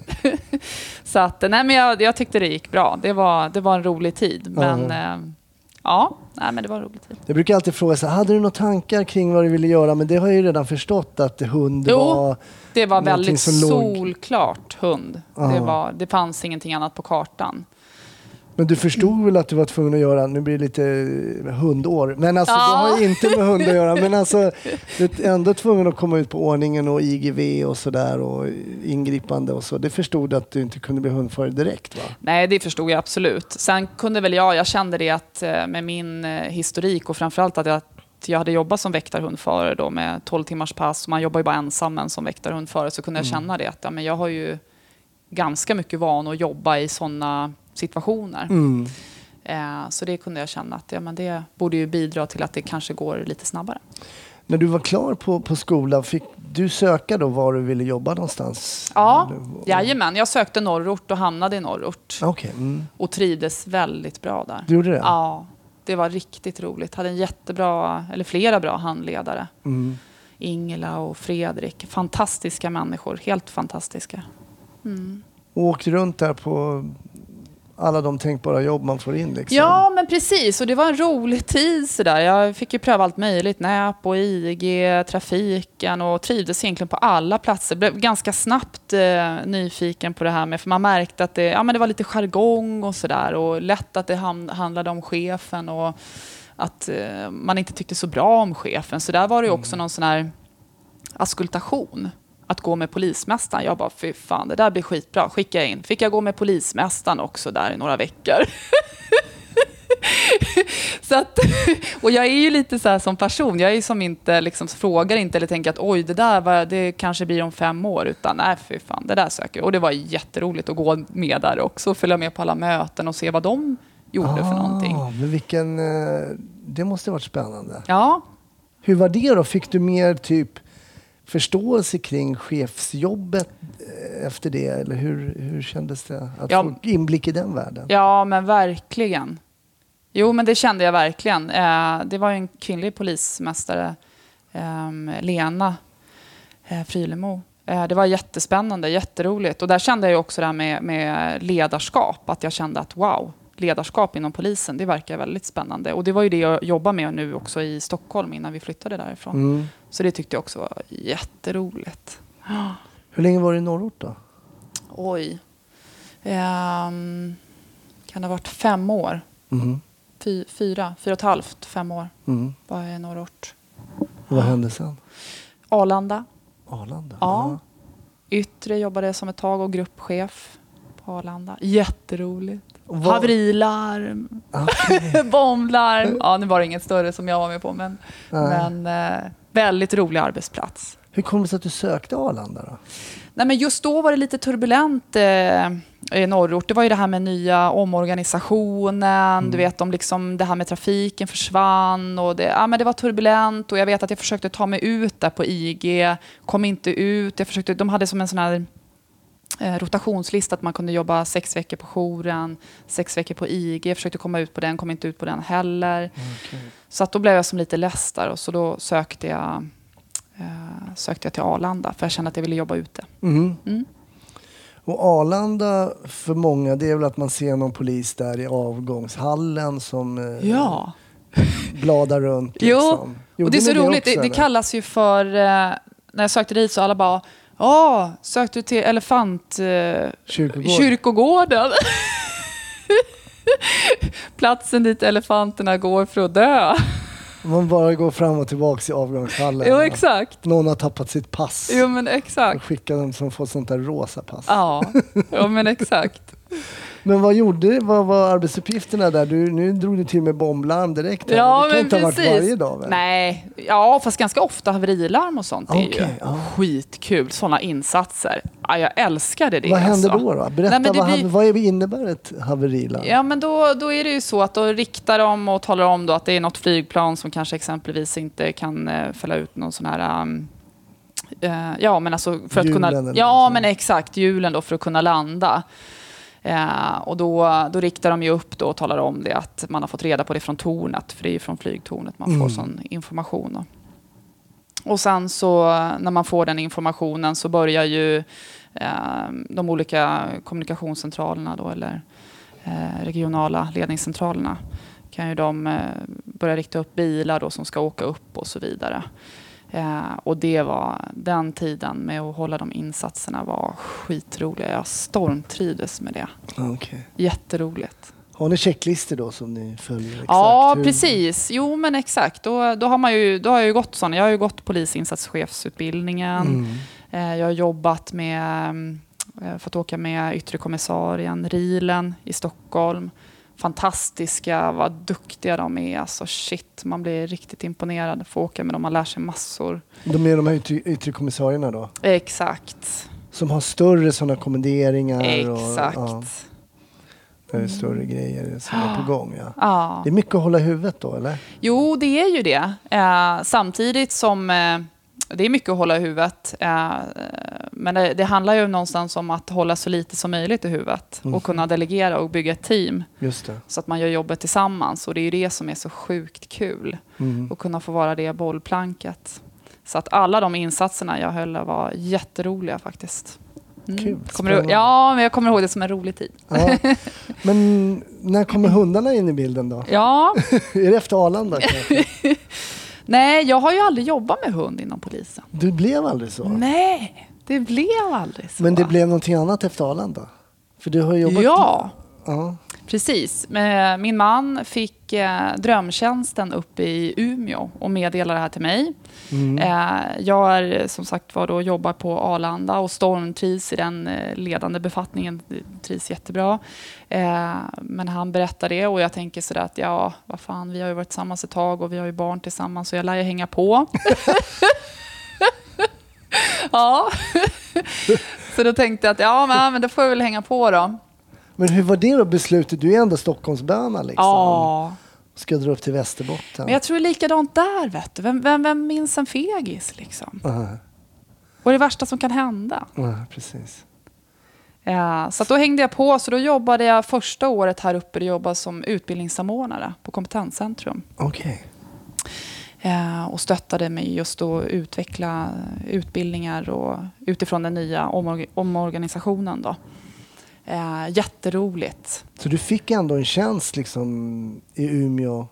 Så att, nej men jag, jag tyckte det gick bra. Det var, det var en rolig tid. Men... Uh-huh. eh, Ja, nej, men det var roligt. Jag brukar alltid fråga så här, hade du några tankar kring vad du ville göra? Men det har jag ju redan förstått att hund jo, var... det var väldigt solklart hund. Det, var, det fanns ingenting annat på kartan. Men du förstod väl att du var tvungen att göra, nu blir det lite hundår, men alltså ja. Det har ju inte med hund att göra, men alltså du är ändå tvungen att komma ut på ordningen och I G V och sådär och ingripande och så. Det förstod du att du inte kunde bli hundförare direkt, va? Nej, det förstod jag absolut. Sen kunde väl jag, jag kände det att med min historik och framförallt att jag jag hade jobbat som väktarhundförare då med tolv timmars pass, och man jobbar ju bara ensam men som väktarhundförare, så kunde jag känna det att ja, men jag har ju ganska mycket van att jobba i sådana situationer. Mm. Eh, så det kunde jag känna att ja, men det borde ju bidra till att det kanske går lite snabbare. När du var klar på, på skolan, fick du söka då var du ville jobba någonstans? Ja, jajamän. Jag sökte norrort och hamnade i norrort. Okay. Mm. Och trivdes väldigt bra där. Du gjorde det? Ja. det var riktigt roligt. Hade en jättebra, eller flera bra handledare. Mm. Ingela och Fredrik. Fantastiska människor. Helt fantastiska. Mm. Och åkte runt där på alla de tänkbara jobb man får in liksom. Ja, men precis. Och det var en rolig tid sådär. Jag fick ju pröva allt möjligt. Näpo, I G, trafiken och trivdes egentligen på alla platser. Blev ganska snabbt eh, nyfiken på det här med, för man märkte att det, ja, men det var lite jargong och sådär. Och lätt att det ham- handlade om chefen och att eh, man inte tyckte så bra om chefen. Så där var det ju också mm. någon sån här askultation. Att gå med polismästaren. Jag bara, fy fan, det där blir skitbra. Skicka jag in. Fick jag gå med polismästaren också där i några veckor. Så att, och jag är ju lite så här som person. Jag är ju som inte, liksom, frågar inte eller tänker att oj, det där var, det kanske blir om fem år. Utan nej, fy fan, det där söker jag. Och det var jätteroligt att gå med där också. Följa med på alla möten och se vad de gjorde ah, för någonting. Men vilken, det måste ha varit spännande. Ja. Hur var det då? Fick du mer typ förståelse kring chefsjobbet efter det? Eller hur, hur kändes det att ja. få inblick i den världen? Ja, men verkligen. Jo, men det kände jag verkligen. Eh, det var ju en kvinnlig polismästare, eh, Lena eh, Frylemo. Eh, det var jättespännande, jätteroligt. Och där kände jag också det här med, med ledarskap. Att jag kände att wow, ledarskap inom polisen, det verkar väldigt spännande. Och det var ju det jag jobbar med nu också i Stockholm innan vi flyttade därifrån. Mm. Så det tyckte jag också var jätteroligt. Hur länge var du i Norrort då? Oj. Um, kan det ha varit fem år? Mm. Fy, fyra, fyra och ett halvt, fem år mm. var jag i Norrort. Och vad hände sen? Arlanda. Arlanda? Ja. ja. Yttre jobbade jag som ett tag och gruppchef på Arlanda. Jätteroligt. Vad... Haverilarm. Okay. Bomblarm. Ja, nu var det inget större som jag var med på. Men, men eh, väldigt rolig arbetsplats. Hur kom det sig att du sökte Arlanda då? Nej, men just då var det lite turbulent eh, i Norrort. Det var ju det här med nya omorganisationen. Mm. Du vet, om liksom det här med trafiken försvann. Och det, ja, men det var turbulent. Och jag vet att jag försökte ta mig ut där på I G. Kom inte ut. Jag försökte, de hade som en sån här eh, rotationslista att man kunde jobba sex veckor på jouren. Sex veckor på I G. Jag försökte komma ut på den. Kom inte ut på den heller. Okay. Så att då blev jag som lite less där. Och så då sökte jag... Uh, sökte jag till Arlanda för jag kände att jag ville jobba ute. Mm. Mm. Och Arlanda för många, det är väl att man ser någon polis där i avgångshallen som uh, ja. bladar runt. Liksom. Jo, och det är så roligt. Det, det kallas ju för, uh, när jag sökte dit så alla bara, ja, oh, sökte du till elefant uh, Kyrkogård. kyrkogården. Platsen dit elefanterna går för att dö. Man bara går fram och tillbaka i avgångshallen. Jo, exakt. Någon har tappat sitt pass. Jo, men exakt. Och skickar dem som får sånt där rosa pass. Ja, jo, men exakt. Men vad gjorde vad var arbetsuppgifterna där? Du, nu drog du till med bomblarm direkt. Här. Ja, det kan men inte precis. ha varit varje dag väl? Nej, ja, fast ganska ofta haverilarm och sånt. Okay, är ju ja. skitkul. Sådana insatser. Ja, jag älskade det. Vad händer alltså. då? då? Berätta, Nej, vad, blir... vad innebär ett haverilarm? Ja, men då, då är det ju så att då riktar de och talar om då att det är något flygplan som kanske exempelvis inte kan uh, fälla ut någon sån här... Um, uh, ja, men alltså för att Hjulen kunna... Ja, men exakt. Hjulen då för att kunna landa. Eh, och då, då riktar de ju upp då och talar om det att man har fått reda på det från tornet, för det är ju från flygtornet man får mm. sån information då. Och sen så när man får den informationen så börjar ju eh, de olika kommunikationscentralerna då, eller eh, regionala ledningscentralerna, kan ju de eh, börja rikta upp bilar då som ska åka upp och så vidare. Eh, och det var den tiden med att hålla de insatserna var skitroliga. Jag stormtrivdes med det. Okay. Jätteroligt. Har ni checklistor då som ni följer exakt? Ja, hur? precis. Jo, men exakt. Då, då har man ju, då har jag ju gått sån. Jag har ju gått polisinsatschefsutbildningen. Mm. Eh, jag har jobbat med eh, fått åka med yttre kommissarien Rilen i Stockholm. Fantastiska, vad duktiga de är. Alltså shit, man blir riktigt imponerad. Får åka med dem, man lär sig massor. De är de här yttre, yttre kommissarierna då? Exakt. Som har större sådana kommenderingar. Exakt. Och, ja, det är större mm. grejer som är på gång. Ja. Ja. Det är mycket att hålla i huvudet då, eller? Jo, det är ju det. Eh, samtidigt som... Eh, det är mycket att hålla i huvudet. Eh, men det, det handlar ju någonstans om att hålla så lite som möjligt i huvudet. Mm. Och kunna delegera och bygga ett team. Just det. Så att man gör jobbet tillsammans. Och det är ju det som är så sjukt kul. Mm. Att kunna få vara det bollplanket. Så att alla de insatserna jag höll var jätteroliga faktiskt. Mm. Kul. Kommer du, ja, men jag kommer ihåg det som en rolig tid. Ja. Men när kommer hundarna in i bilden då? Ja. Är det efter Arlanda kanske? Nej, jag har ju aldrig jobbat med hund inom polisen. Du blev aldrig så? Nej, det blev aldrig så. Men det blev någonting annat efter Arlanda? För du har jobbat... Ja, Ja. precis. Men min man fick eh, drömtjänsten uppe i Umeå och meddelade det här till mig. Mm. Eh, jag är som sagt var då jobbar på Arlanda och stormtrivs i den eh, ledande befattningen. Trivs jättebra. Eh, men han berättade det och jag tänker sådär att ja, vad fan, vi har ju varit tillsammans ett tag och vi har ju barn tillsammans så jag lär ju hänga på. Ja. Så då tänkte jag att ja, men, men då får jag väl hänga på då. Men hur var det då beslutet? Du är ändå Stockholmsböna liksom. Ja. Ska dra upp till Västerbotten. Men jag tror det är likadant där, vet du. Vem, vem, vem minns en fegis liksom? Uh-huh. Vad är det värsta som kan hända? Uh, precis. Ja, så att då hängde jag på. Så då jobbade jag första året här uppe. Jag jobbade som utbildningssamordnare på Kompetenscentrum. Okej. Ja, och stöttade mig just att utveckla utbildningar och utifrån den nya omorg- omorganisationen då. Eh, jätteroligt. Så du fick ändå en tjänst liksom i Umeå?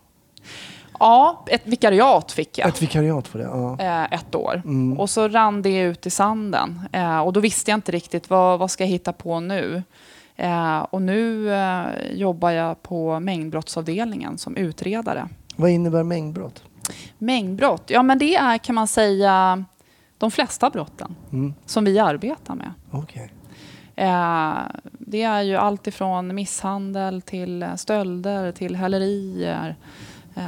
Ja, ett vikariat fick jag. Ett vikariat för det? Ja. Eh, ett år. Mm. Och så rann det ut i sanden. Eh, och då visste jag inte riktigt vad, vad ska jag hitta på nu. Eh, och nu eh, jobbar jag på mängdbrottsavdelningen som utredare. Vad innebär mängdbrott? Mängdbrott, ja men det är kan man säga de flesta brotten Mm. som vi arbetar med. Okej. Eh, det är ju allt ifrån misshandel till stölder till hälerier. Eh,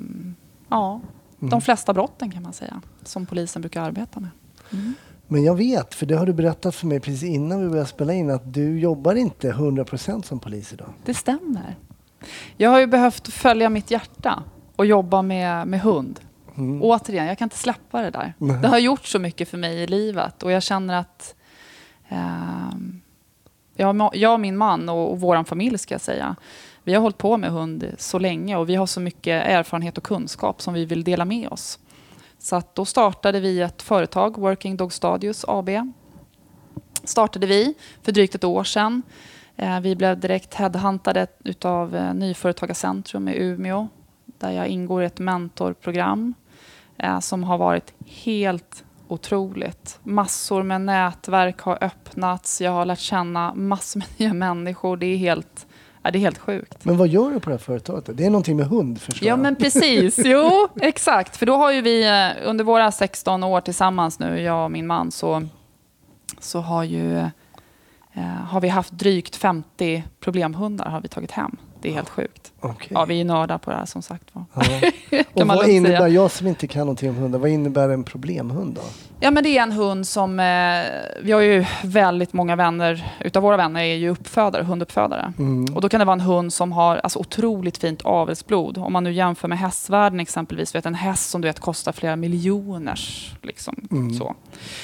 ja, Mm. de flesta brotten kan man säga som polisen brukar arbeta med. Mm. Men jag vet, för det har du berättat för mig precis innan vi började spela in, att du jobbar inte hundra procent som polis idag. Det stämmer. Jag har ju behövt följa mitt hjärta och jobba med, med hund. Mm. Återigen, jag kan inte släppa det där. Nej. Det har gjort så mycket för mig i livet och jag känner att eh, jag, jag och min man och, och vår familj ska jag säga, vi har hållit på med hund så länge och vi har så mycket erfarenhet och kunskap som vi vill dela med oss. Så att då startade vi ett företag, Working Dog Studios A B. Startade vi för drygt ett år sedan. Eh, vi blev direkt headhuntade utav eh, Nyföretagarcentrum i Umeå. Där jag ingår i ett mentorprogram eh, som har varit helt otroligt. Massor med nätverk har öppnats. Jag har lärt känna massor med nya människor. Det är helt, ja, det är helt sjukt. Men vad gör du på det här företaget? Det är någonting med hund, förstår Ja, jag. men precis. Jo, exakt. För då har ju vi eh, under våra sexton år tillsammans nu, jag och min man, så, så har ju eh, har vi haft drygt femtio problemhundar har vi tagit hem. Det är helt sjukt. Okej. Ja, vi är nördar på det här som sagt. Va? Ja. Kan Och man vad lugnt innebär, säga. jag som inte kan någonting om hundar, vad innebär en problemhund då? Ja, men det är en hund som, eh, vi har ju väldigt många vänner, utav våra vänner är ju uppfödare, hunduppfödare. Mm. Och då kan det vara en hund som har alltså, otroligt fint avelsblod. Om man nu jämför med hästvärlden exempelvis, vet en häst som du vet kostar flera miljoners liksom Mm. så.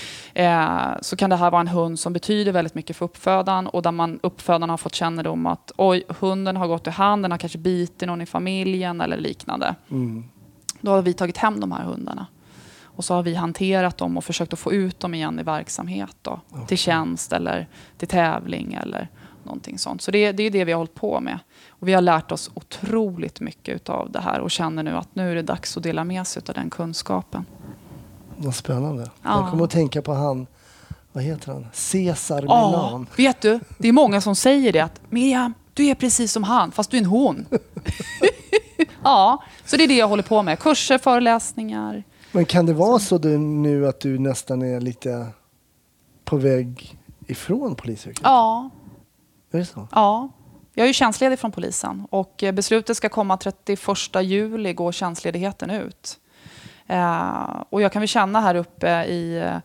Eh, så kan det här vara en hund som betyder väldigt mycket för uppfödaren och där man, uppfödaren har fått kännedom att oj, hunden har gått i hand, den har kanske bitit någon i familjen eller liknande. Mm. Då har vi tagit hem de här hundarna. Och så har vi hanterat dem och försökt att få ut dem igen i verksamhet då, Okay. till tjänst eller till tävling eller någonting sånt. Så det, det är det vi har hållit på med. Och vi har lärt oss otroligt mycket av det här och känner nu att nu är det dags att dela med sig av den kunskapen. Vad spännande. Ja. Jag kommer att tänka på han, vad heter han? Cesar Ja, Milan. vet du, det är många som säger det att Miriam, du är precis som han, fast du är en hon. Ja, så det är det jag håller på med. Kurser, föreläsningar. Men kan det vara så du, nu att du nästan är lite på väg ifrån polisyrket? Ja, Är det så? ja. Jag är ju tjänstledig från polisen och eh, beslutet ska komma trettioförsta juli, går tjänstledigheten ut. Eh, och jag kan väl känna här uppe i,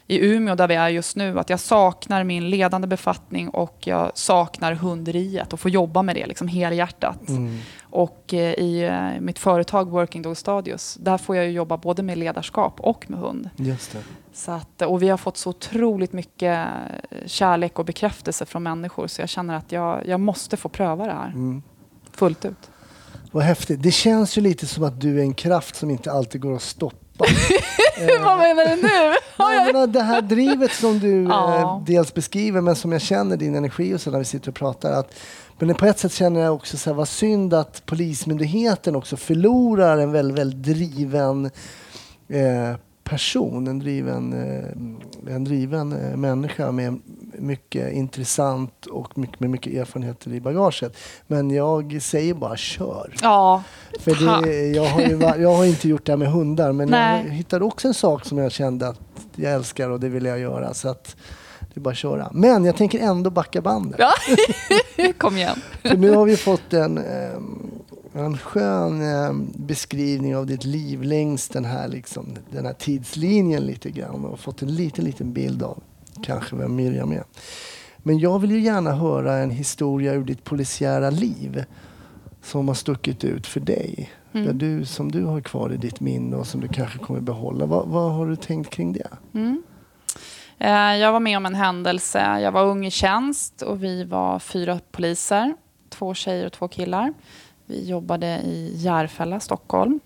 i Umeå där vi är just nu, att jag saknar min ledande befattning och jag saknar hundriet och får jobba med det liksom helhjärtat. Mm. Och eh, i eh, mitt företag Working Dog Studios, där får jag ju jobba både med ledarskap och med hund. Just det. Så att, och vi har fått så otroligt mycket kärlek och bekräftelse från människor, så jag känner att jag, jag måste få pröva det här mm. fullt ut. Vad häftigt. Det känns ju lite som att du är en kraft som inte alltid går att stoppa. Vad menar du nu? Nej, men det här drivet som du ja. eh, dels beskriver, men som jag känner din energi och så när vi sitter och pratar. Att, men på ett sätt känner jag också så här, vad synd att Polismyndigheten också förlorar en väldigt, väldigt driven eh, person, en driven, eh, en driven eh, människa med mycket intressant och mycket, med mycket erfarenheter i bagaget. Men jag säger bara kör. Ja, för det, jag, har ju, jag har inte gjort det här med hundar, men Nej. jag hittade också en sak som jag kände att jag älskar och det vill jag göra. Så att det är bara att köra. Men jag tänker ändå backa bandet. Ja. Kom igen. För nu har vi fått en, en skön beskrivning av ditt liv längs den här, liksom, den här tidslinjen lite grann. Och fått en liten, liten bild av kanske vem Miriam är. Men jag vill ju gärna höra en historia ur ditt polisiära liv som har stuckit ut för dig. Mm. Där du, som du har kvar i ditt minne och som du kanske kommer behålla. Vad, vad har du tänkt kring det? Mm. Jag var med om en händelse. Jag var ung i tjänst och vi var fyra poliser. Två tjejer och två killar. Vi jobbade i Järfälla, Stockholm.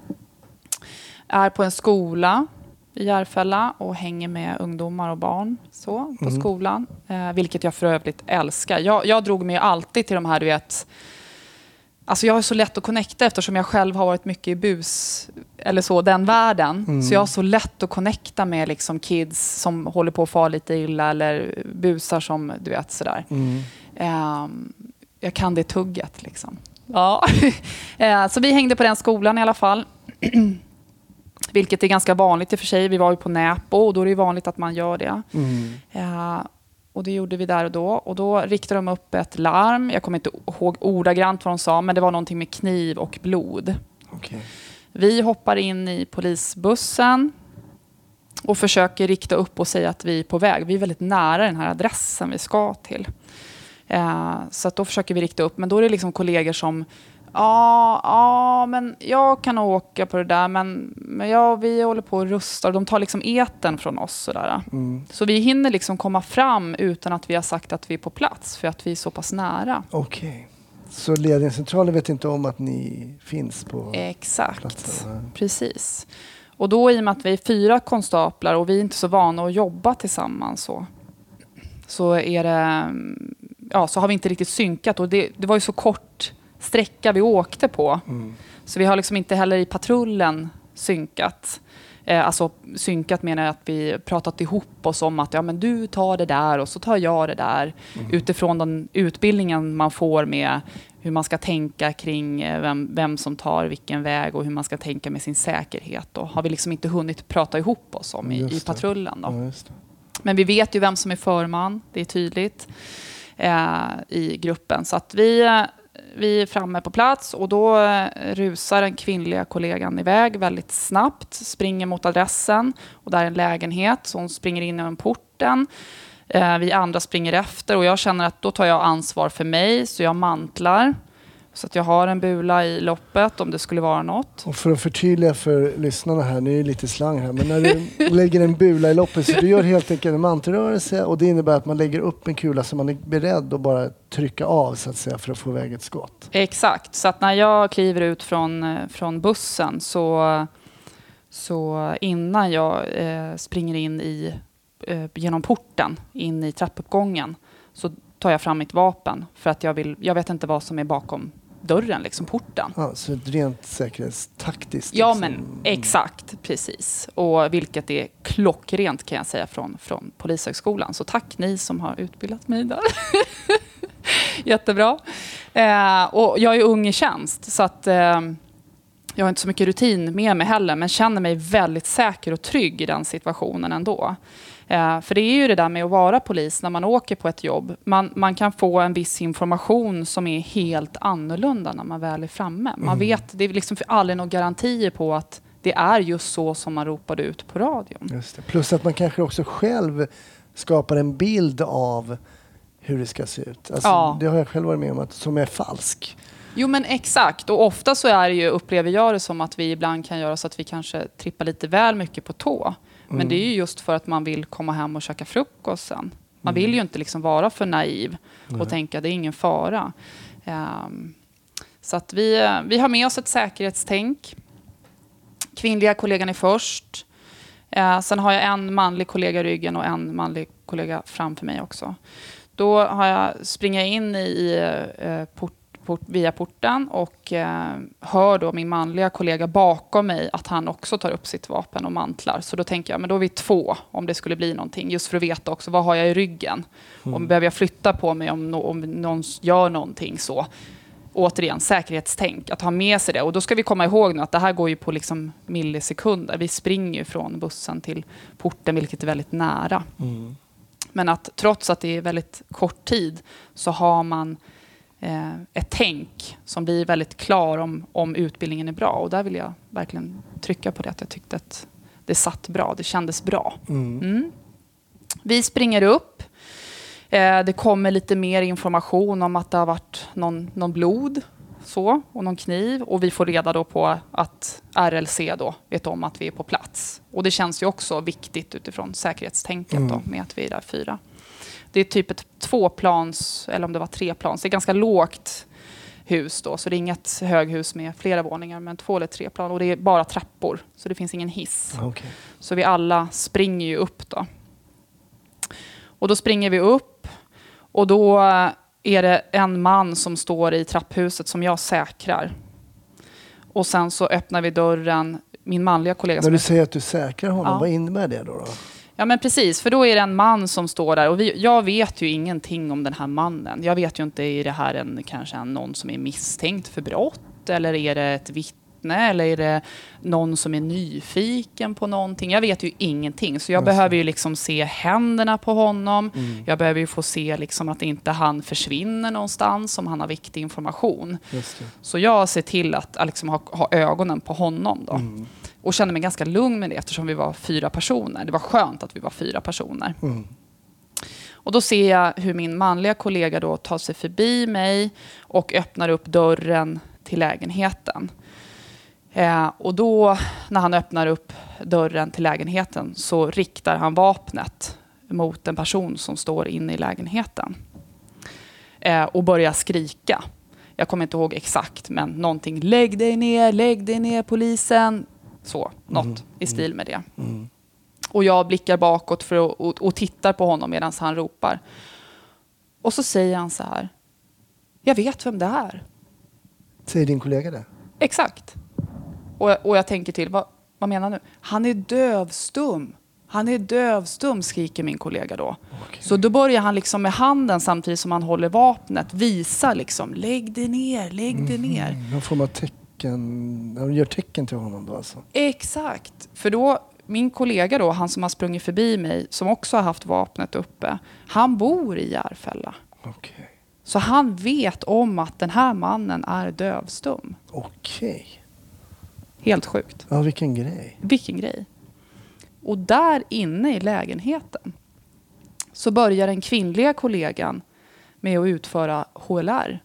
Är på en skola i Järfälla och hänger med ungdomar och barn så, på mm. skolan. Eh, vilket jag för övrigt älskar. Jag, jag drog mig alltid till de här, du vet... Alltså jag är så lätt att connecta eftersom jag själv har varit mycket i bus eller så, den världen. Mm. Så jag har så lätt att connecta med liksom kids som håller på att fara lite illa eller busar som, du vet, sådär. Mm. Um, jag kan det tugget liksom. Ja. uh, så vi hängde på den skolan i alla fall. Vilket är ganska vanligt i och för sig. Vi var ju på Näpo och då är det vanligt att man gör det. Mm. Uh, Och det gjorde vi där och då. Och då riktade de upp ett larm. Jag kommer inte ihåg ordagrant vad de sa. Men det var någonting med kniv och blod. Okay. Vi hoppar in i polisbussen. Och försöker rikta upp och säga att vi är på väg. Vi är väldigt nära den här adressen vi ska till. Eh, så att då försöker vi rikta upp. Men då är det liksom kollegor som... Ja, ja, men jag kan åka på det där, men, men ja, vi håller på att rusta. De tar liksom eten från oss. Sådär. Mm. Så vi hinner liksom komma fram utan att vi har sagt att vi är på plats, för att vi är så pass nära. Okej. Okay. Så ledningscentralen vet inte om att ni finns på Exakt. platsen? Precis. Och då i och med att vi är fyra konstaplar och vi är inte så vana att jobba tillsammans så, så är det, ja, så har vi inte riktigt synkat. Och det, det var ju så kort sträcka vi åkte på. Mm. Så vi har liksom inte heller i patrullen synkat. Eh, alltså synkat menar att vi pratat ihop oss om att ja, men du tar det där och så tar jag det där. Mm. Utifrån den utbildningen man får med hur man ska tänka kring vem, vem som tar vilken väg och hur man ska tänka med sin säkerhet. Och har vi liksom inte hunnit prata ihop oss om i, i patrullen. Då. Ja, just det. Men vi vet ju vem som är förman. Det är tydligt eh, i gruppen. Så att vi... Vi är framme på plats och då rusar den kvinnliga kollegan iväg väldigt snabbt, springer mot adressen och där är en lägenhet, så hon springer in genom porten. Eh, vi andra springer efter och jag känner att då tar jag ansvar för mig, så jag mantlar så att jag har en bula i loppet om det skulle vara något. Och för att förtydliga för lyssnarna här, nu är det lite slang här, men när du lägger en bula i loppet så du gör helt enkelt en mantelrörelse och det innebär att man lägger upp en kula så man är beredd att bara trycka av så att säga för att få iväg ett skott. Exakt, så att när jag kliver ut från, från bussen så, så innan jag eh, springer in i, eh, genom porten in i trappuppgången så tar jag fram mitt vapen för att jag vill, jag vet inte vad som är bakom dörren, liksom porten. Ja, så ett rent säkerhetstaktiskt. Ja, liksom. men exakt, precis. Och vilket är klockrent kan jag säga från, från Polishögskolan. Så tack ni som har utbildat mig där. Jättebra. Eh, och jag är ung i tjänst så att eh, jag har inte så mycket rutin med mig heller, men känner mig väldigt säker och trygg i den situationen ändå. Eh, för det är ju det där med att vara polis när man åker på ett jobb. Man, man kan få en viss information som är helt annorlunda när man väl är framme. Man mm. vet, det är liksom aldrig några garantier på att det är just så som man ropade ut på radion. Just det. Plus att man kanske också själv skapar en bild av hur det ska se ut. Alltså, Ja. Det har jag själv varit med om, att, som är falsk. Jo men exakt, och ofta så är det ju, upplever jag det som att vi ibland kan göra så att vi kanske trippar lite väl mycket på tå. Men Mm. det är ju just för att man vill komma hem och käka frukost sen. Man vill ju inte liksom vara för naiv och Nej. tänka det är ingen fara. Um, så att vi, vi har med oss ett säkerhetstänk. Kvinnliga kollegan är först. Uh, sen har jag en manlig kollega i ryggen och en manlig kollega framför mig också. Då har jag springer in i uh, port, port, via porten och uh, hör då min manliga kollega bakom mig att han också tar upp sitt vapen och mantlar. Så då tänker jag, men då är vi två om det skulle bli någonting. Just för att veta också, vad har jag i ryggen? Mm. Om behöver jag flytta på mig om, no, om någon gör någonting så. Återigen, säkerhetstänk, att ha med sig det. Och då ska vi komma ihåg nu att det här går ju på liksom millisekunder. Vi springer ju från bussen till porten, vilket är väldigt nära. Mm. Men att trots att det är väldigt kort tid så har man eh, ett tänk som blir väldigt klar om, om utbildningen är bra. Och där vill jag verkligen trycka på det, att jag tyckte att det satt bra, det kändes bra. Mm. Mm. Vi springer upp. Eh, det kommer lite mer information om att det har varit någon, någon blod så, och någon kniv. Och vi får reda då på att R L C då vet om att vi är på plats. Och det känns ju också viktigt utifrån säkerhetstänket Mm. då, med att vi är där fyra. Det är typ ett tvåplans, eller om det var treplans. Det är ganska lågt hus då, så det är inget höghus med flera våningar, men två eller tre plan. Och det är bara trappor, så det finns ingen hiss. Okay. Så vi alla springer ju upp då. Och då springer vi upp och då är det en man som står i trapphuset som jag säkrar. Och sen så öppnar vi dörren. Min manliga kollega... När som du säger att du säkrar honom, Ja. vad innebär det då? då? Ja men precis, för då är det en man som står där. Och vi, jag vet ju ingenting om den här mannen. Jag vet ju inte, är det här en, kanske en, någon som är misstänkt för brott? Eller är det ett vittne? Eller är det någon som är nyfiken på någonting? Jag vet ju ingenting. Så jag Alltså. behöver ju liksom se händerna på honom. Mm. Jag behöver ju få se liksom att inte han försvinner någonstans om han har viktig information. Just det. Så jag ser till att, att liksom ha, ha ögonen på honom då. Mm. Och kände mig ganska lugn med det eftersom vi var fyra personer. Det var skönt att vi var fyra personer. Mm. Och då ser jag hur min manliga kollega då tar sig förbi mig och öppnar upp dörren till lägenheten. Eh, och då när han öppnar upp dörren till lägenheten så riktar han vapnet mot en person som står inne i lägenheten. Eh, och börjar skrika. Jag kommer inte ihåg exakt, men någonting. Lägg dig ner, lägg dig ner polisen. Så, något Mm. i stil med det. Mm. Och jag blickar bakåt för att, och, och tittar på honom medan han ropar. Och så säger han så här. Jag vet vem det är. Säger din kollega det? Exakt. Och, jag- och jag tänker till, vad, vad menar du? Han är dövstum. Han är dövstum, skriker min kollega då. Okay. Så då börjar han liksom med handen samtidigt som han håller vapnet visa liksom, lägg dig ner, lägg dig ner. Mm. Någon form av tecken. De gör tecken till honom då alltså? Exakt. För då, min kollega då, han som har sprungit förbi mig, som också har haft vapnet uppe, han bor i Järfälla. Okej. Så han vet om att den här mannen är dövstum. Okej. Helt sjukt. Ja, vilken grej. Vilken grej. Och där inne i lägenheten så börjar den kvinnliga kollegan med att utföra H L R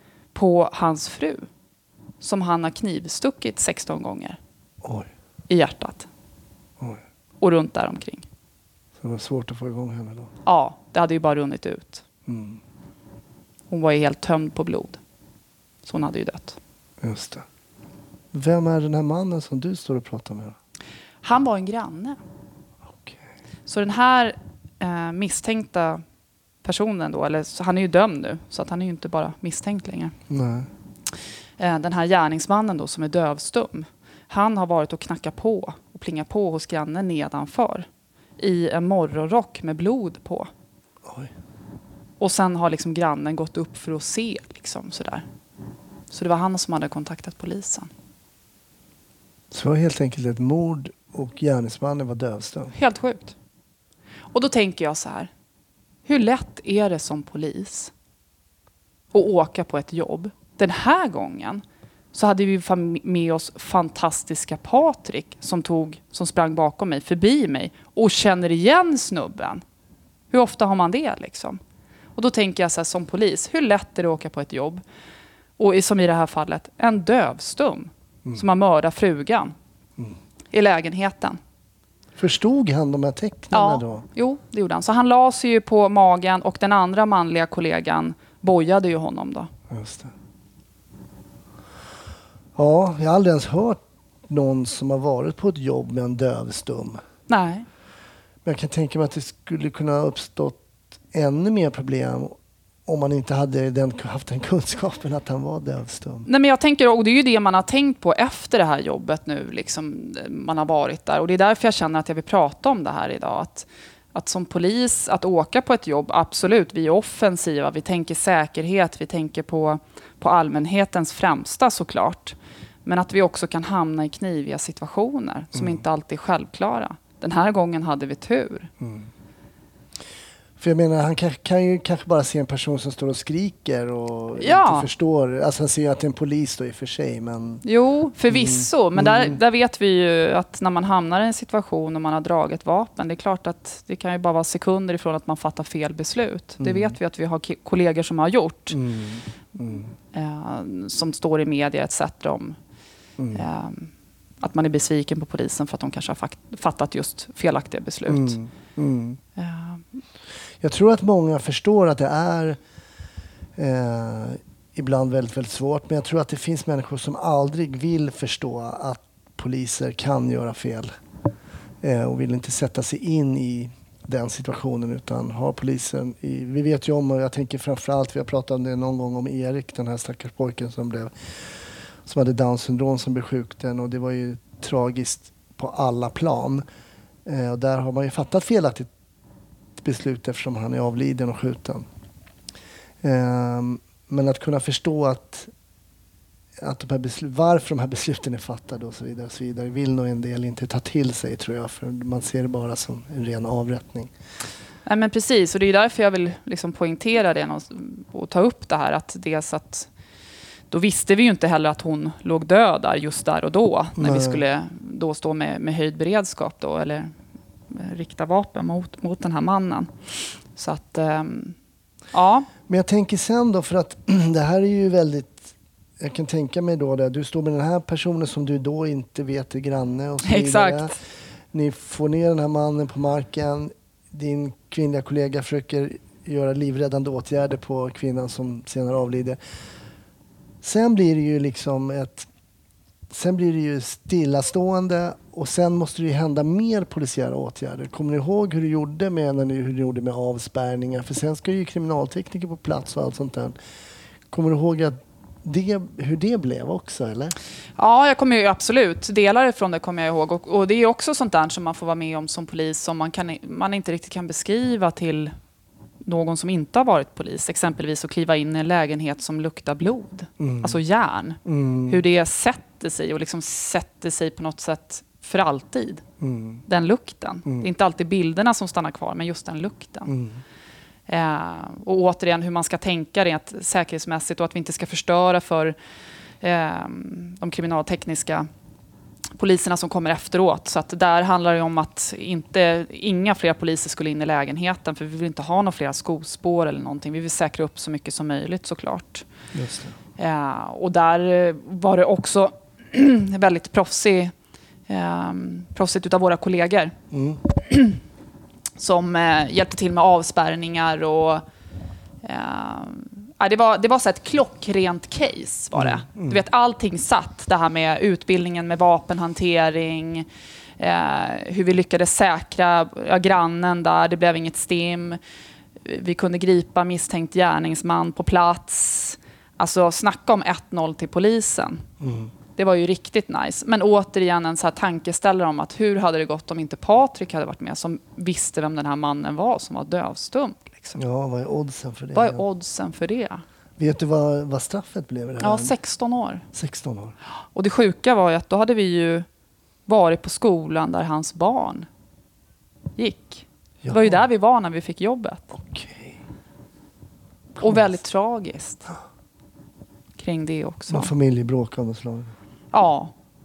på hans fru. Som han har knivstuckit sexton gånger Oj. i hjärtat. Oj. Och runt där omkring. Så det var svårt att få igång henne då. Ja, det hade ju bara runnit ut. Mm. Hon var ju helt tömd på blod. Så hon hade ju dött. Just det. Vem är den här mannen som du står och pratar med? Han var en granne. Okej. Så den här eh, misstänkta personen då, eller så han är ju dömd nu, så att han är ju inte bara misstänkt längre. Nej. Eh, den här gärningsmannen då som är dövstum, han har varit och knackat på och plingat på hos grannen nedanför i en morgonrock med blod på. Oj. Och sen har liksom grannen gått upp för att se liksom sådär. Så det var han som hade kontaktat polisen. Så det var helt enkelt ett mord och gärningsmannen var dövstum. Helt sjukt. Och då tänker jag så här. Hur lätt är det som polis att åka på ett jobb? Den här gången så hade vi fam- med oss fantastiska Patrik som, tog, som sprang bakom mig, förbi mig och känner igen snubben. Hur ofta har man det liksom? Och då tänker jag så här, som polis, hur lätt är det att åka på ett jobb? Och som i det här fallet, en dövstum mm. som har mördat frugan mm. i lägenheten. Förstod han de här tecknen ja, då? Jo, det gjorde han. Så han la sig ju på magen och den andra manliga kollegan bojade ju honom då. Just det. Ja, jag har aldrig ens hört någon som har varit på ett jobb med en dövstum. Nej. Men jag kan tänka mig att det skulle kunna ha uppstått ännu mer problem om man inte hade den, haft den kunskapen att han var dövstum. Nej, men jag tänker, och det är ju det man har tänkt på efter det här jobbet nu, liksom, man har varit där. Och det är därför jag känner att jag vill prata om det här idag. Att, att som polis, att åka på ett jobb, absolut, vi är offensiva, vi tänker säkerhet, vi tänker på, på allmänhetens främsta såklart. Men att vi också kan hamna i kniviga situationer som mm. inte alltid är självklara. Den här gången hade vi tur. Mm. För jag menar, han kan, kan ju kanske bara se en person som står och skriker och ja. inte förstår. Alltså han ser ju att det är en polis då i och för sig. Men... Jo, förvisso. Mm. Men där, mm. där vet vi ju att när man hamnar i en situation och man har dragit vapen, det är klart att det kan ju bara vara sekunder ifrån att man fattar fel beslut. Mm. Det vet vi att vi har k- kollegor som har gjort. Mm. Mm. Eh, som står i media et cetera om mm. eh, att man är besviken på polisen för att de kanske har fakt- fattat just felaktiga beslut. Mm. Mm. Eh, Jag tror att många förstår att det är eh, ibland väldigt, väldigt svårt. Men jag tror att det finns människor som aldrig vill förstå att poliser kan göra fel. Eh, och vill inte sätta sig in i den situationen utan har polisen i... Vi vet ju om, och jag tänker framförallt, vi har pratat om det någon gång om Erik, den här stackars pojken som, blev, som hade Downs syndrom som blev sjukten. Och det var ju tragiskt på alla plan. Eh, och där har man ju fattat felaktigt beslut eftersom han är avliden och skjuten. Um, men att kunna förstå att, att de här beslut, varför de här besluten är fattade och så vidare, och så vidare vill nog en del inte ta till sig, tror jag, för man ser det bara som en ren avrättning. Nej, men precis, och det är därför jag vill liksom poängtera det och, och ta upp det här, att dels att då visste vi ju inte heller att hon låg död där just där och då, när Nej. vi skulle då stå med, med höjd beredskap då, eller rikta vapen mot, mot den här mannen. Så att, um, ja. Men jag tänker sen då, för att det här är ju väldigt, jag kan tänka mig då, där du står med den här personen som du då inte vet är granne och så vidare. Exakt. Ni får ner den här mannen på marken, din kvinnliga kollega försöker göra livräddande åtgärder på kvinnan som senare avlider. Sen blir det ju liksom ett Sen blir det ju stillastående och sen måste det ju hända mer polisiära åtgärder. Kommer ni ihåg hur du gjorde med, när ni, hur du gjorde med avspärrningar? För sen ska ju kriminaltekniker på plats och allt sånt där. Kommer du ihåg att det, hur det blev också, eller? Ja, jag kommer ju absolut. Delar från det kommer jag ihåg. Och, och det är också sånt där som man får vara med om som polis som man, kan, man inte riktigt kan beskriva till någon som inte har varit polis. Exempelvis att kliva in i en lägenhet som luktar blod. Mm. Alltså järn. Mm. Hur det sätter sig och liksom sätter sig på något sätt för alltid. Mm. Den lukten. Mm. Det är inte alltid bilderna som stannar kvar, men just den lukten. Mm. Eh, och återigen hur man ska tänka rent säkerhetsmässigt och att vi inte ska förstöra för eh, de kriminaltekniska poliserna som kommer efteråt. Så att där handlar det om att inte, inga fler poliser skulle in i lägenheten, för vi vill inte ha några fler skospår eller någonting. Vi vill säkra upp så mycket som möjligt såklart. Just det. Eh, och där var det också väldigt proffsig, eh, proffsigt utav våra kollegor. Mm. som eh, hjälpte till med avspärrningar och eh, ja, det var, det var så ett klockrent case var det. Mm, mm. Du vet, allting satt, det här med utbildningen med vapenhantering, eh, hur vi lyckades säkra ja, grannen där, det blev inget stim. Vi kunde gripa misstänkt gärningsman på plats. Alltså snacka om ett noll till polisen. Mm. Det var ju riktigt nice. Men återigen en så här tankeställare om att hur hade det gått om inte Patrik hade varit med, som visste vem den här mannen var som var dövstum. Liksom. Ja, vad är oddsen för det? Vad är oddsen för det? Vet du vad, vad straffet blev? Det här? Ja, sexton år. sexton år. Och det sjuka var ju att då hade vi ju varit på skolan där hans barn gick. Ja. Det var ju där vi var när vi fick jobbet. Okej. Och väldigt tragiskt. kring det också. Någon familjebråk av något slag. Ja.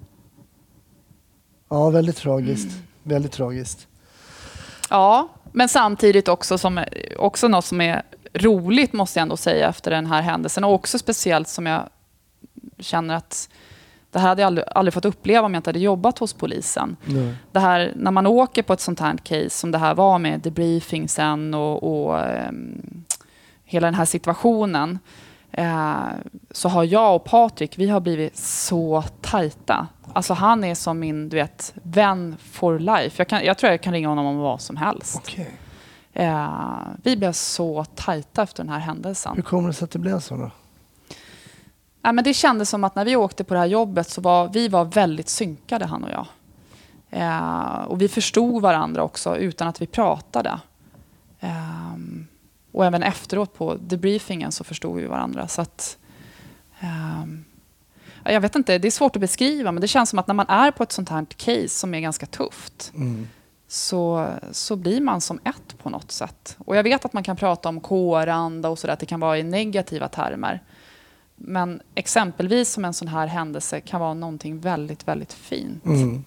Ja, väldigt tragiskt. Mm. Väldigt tragiskt. Ja, men samtidigt också, som, också något som är roligt måste jag ändå säga efter den här händelsen. Och också speciellt som jag känner att det här hade jag aldrig, aldrig fått uppleva om jag inte hade jobbat hos polisen. Mm. Det här, när man åker på ett sånt här case som det här var med debriefingsen och, och um, hela den här situationen, eh, så har jag och Patrik, vi har blivit så tajta. Alltså han är som min, du vet, vän for life. Jag, kan, jag tror jag kan ringa honom om vad som helst. Okay. Eh, vi blev så tajta efter den här händelsen. Hur kommer det sig att det blev så då? Ja, men det kändes som att när vi åkte på det här jobbet så var vi var väldigt synkade, han och jag. Eh, och vi förstod varandra också utan att vi pratade. Eh, och även efteråt på debriefingen så förstod vi varandra. Så att, eh, jag vet inte, det är svårt att beskriva, men det känns som att när man är på ett sånt här case som är ganska tufft, mm. så, så blir man som ett på något sätt. Och jag vet att man kan prata om kåranda och sådär, att det kan vara i negativa termer. Men exempelvis som en sån här händelse kan vara någonting väldigt, väldigt fint. Mm.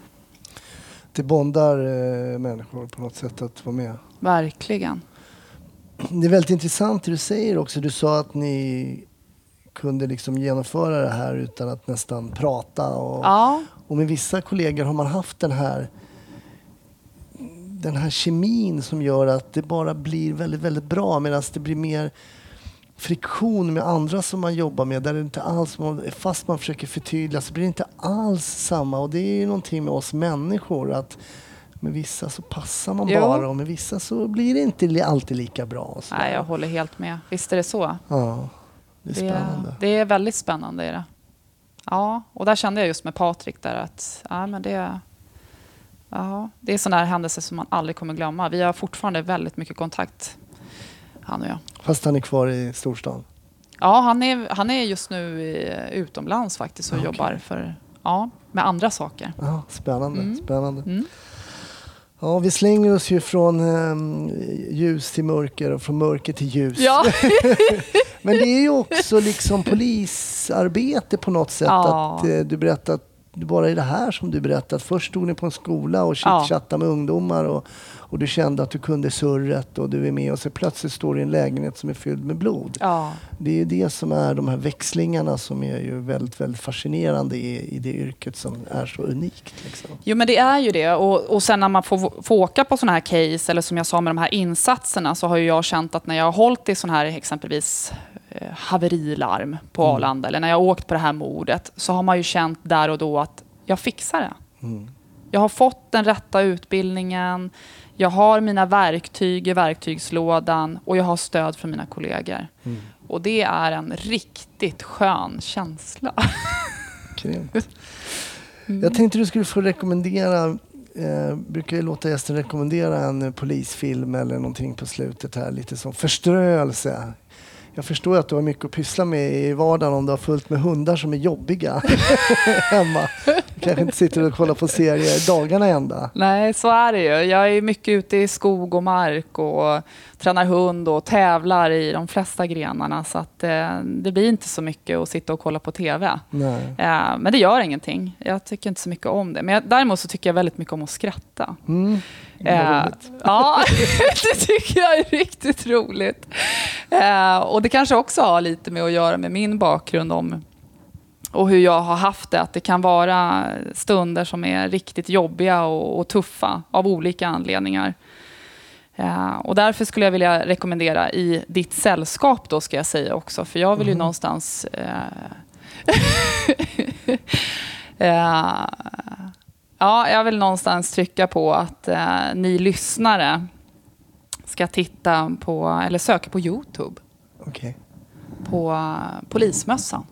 Det bondar eh, människor på något sätt att vara med. Verkligen. Det är väldigt intressant det du säger också. Du sa att ni kunde liksom genomföra det här utan att nästan prata. Och, ja. och med vissa kollegor har man haft den här den här kemin som gör att det bara blir väldigt, väldigt bra, medan det blir mer friktion med andra som man jobbar med, där det inte alls, fast man försöker förtydliga så blir det inte alls samma. Och det är ju någonting med oss människor, att med vissa så passar man jo. bara och med vissa så blir det inte alltid lika bra. Nej, jag håller helt med. Visst är det så? Ja, det är spännande. Det, det är väldigt spännande. Är det. Ja, och där kände jag just med Patrik där att ja, men det, ja, det är sådana här händelser som man aldrig kommer glömma. Vi har fortfarande väldigt mycket kontakt, han och jag. Fast han är kvar i storstan? Ja, han är, han är just nu utomlands faktiskt och okay. jobbar för, ja, med andra saker. Ja, spännande, mm. spännande. Mm. Ja, vi slänger oss ju från um, ljus till mörker och från mörker till ljus. Ja. Men det är ju också liksom polisarbete på något sätt. Ja. Att uh, du berättar att det bara är det här som du berättat. Först stod ni på en skola och chitchattade ja. med ungdomar och, och du kände att du kunde surret och du är med och så plötsligt står du i en lägenhet som är fylld med blod. Ja. Det är ju det som är de här växlingarna som är ju väldigt, väldigt fascinerande i, i det yrket som är så unikt. Liksom. Jo, men det är ju det. Och, och sen när man får, får åka på sådana här case, eller som jag sa med de här insatserna, så har ju jag känt att när jag har hållit i sådana här exempelvis eh, haverilarm på mm. Arlanda, eller när jag har åkt på det här mordet, så har man ju känt där och då att jag fixar det. Mm. Jag har fått den rätta utbildningen, jag har mina verktyg i verktygslådan och jag har stöd från mina kollegor. Mm. Och det är en riktigt skön känsla. Grymt. Mm. Jag tänkte du skulle få rekommendera, eh, brukar jag låta gästen rekommendera en polisfilm eller någonting på slutet här, lite som förströelse. Jag förstår att du har mycket att pyssla med i vardagen om du har fullt med hundar som är jobbiga hemma. Du kanske inte sitter och kollar på serier dagarna ända. Nej, så är det ju. Jag är mycket ute i skog och mark och tränar hund och tävlar i de flesta grenarna. Så att, eh, det blir inte så mycket att sitta och kolla på tv. Nej. Eh, men det gör ingenting. Jag tycker inte så mycket om det. Men jag, däremot så tycker jag väldigt mycket om att skratta. Mm. Eh, ja, det tycker jag är riktigt roligt. Eh, och det kanske också har lite med att göra med min bakgrund om och hur jag har haft det. Att det kan vara stunder som är riktigt jobbiga och, och tuffa av olika anledningar. Eh, och därför skulle jag vilja rekommendera i ditt sällskap då, ska jag säga också. För jag vill ju mm. någonstans... Eh, eh, Ja, jag vill någonstans trycka på att eh, ni lyssnare ska titta på, eller söka på YouTube. Okay. På uh, Polismössan.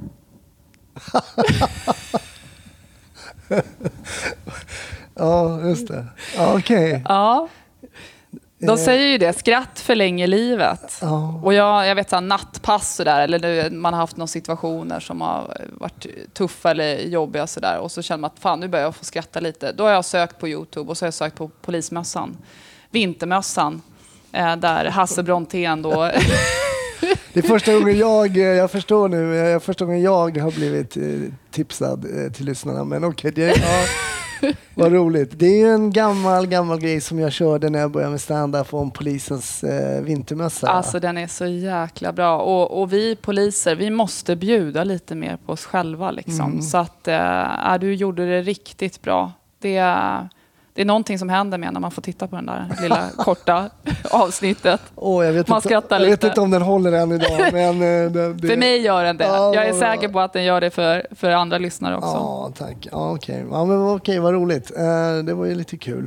Ja, just det. Ja, okej. Okay. Ja. De säger ju det, skratt förlänger livet. Oh. Och jag, jag vet så här, nattpass så där, eller nu, man har haft några situationer som har varit tuffa eller jobbiga så där, och så känner man att fan, nu börjar jag få skratta lite. Då har jag sökt på YouTube och så har jag sökt på Polismössan. Vintermössan, eh, där Hasse Brontén då Det är första gången jag, jag förstår nu, jag första gången jag har blivit tipsad till lyssnarna. Men okej, okay, det ja, vad roligt. Det är ju en gammal, gammal grej som jag körde när jag började med stand-up om polisens eh, vintermössa. Alltså den är så jäkla bra. Och, och vi poliser, vi måste bjuda lite mer på oss själva liksom. Mm. Så att äh, du gjorde det riktigt bra. Det är... Det är någonting som händer med när man får titta på den där lilla korta avsnittet. Oh, jag vet man inte, skrattar jag lite. vet inte om den håller än idag. Men det, det... För mig gör den det. Ja, jag är bra. säker på att den gör det för, för andra lyssnare också. Ja, tack. Ja, okej. Ja, men okej, vad roligt. Eh, det var ju lite kul.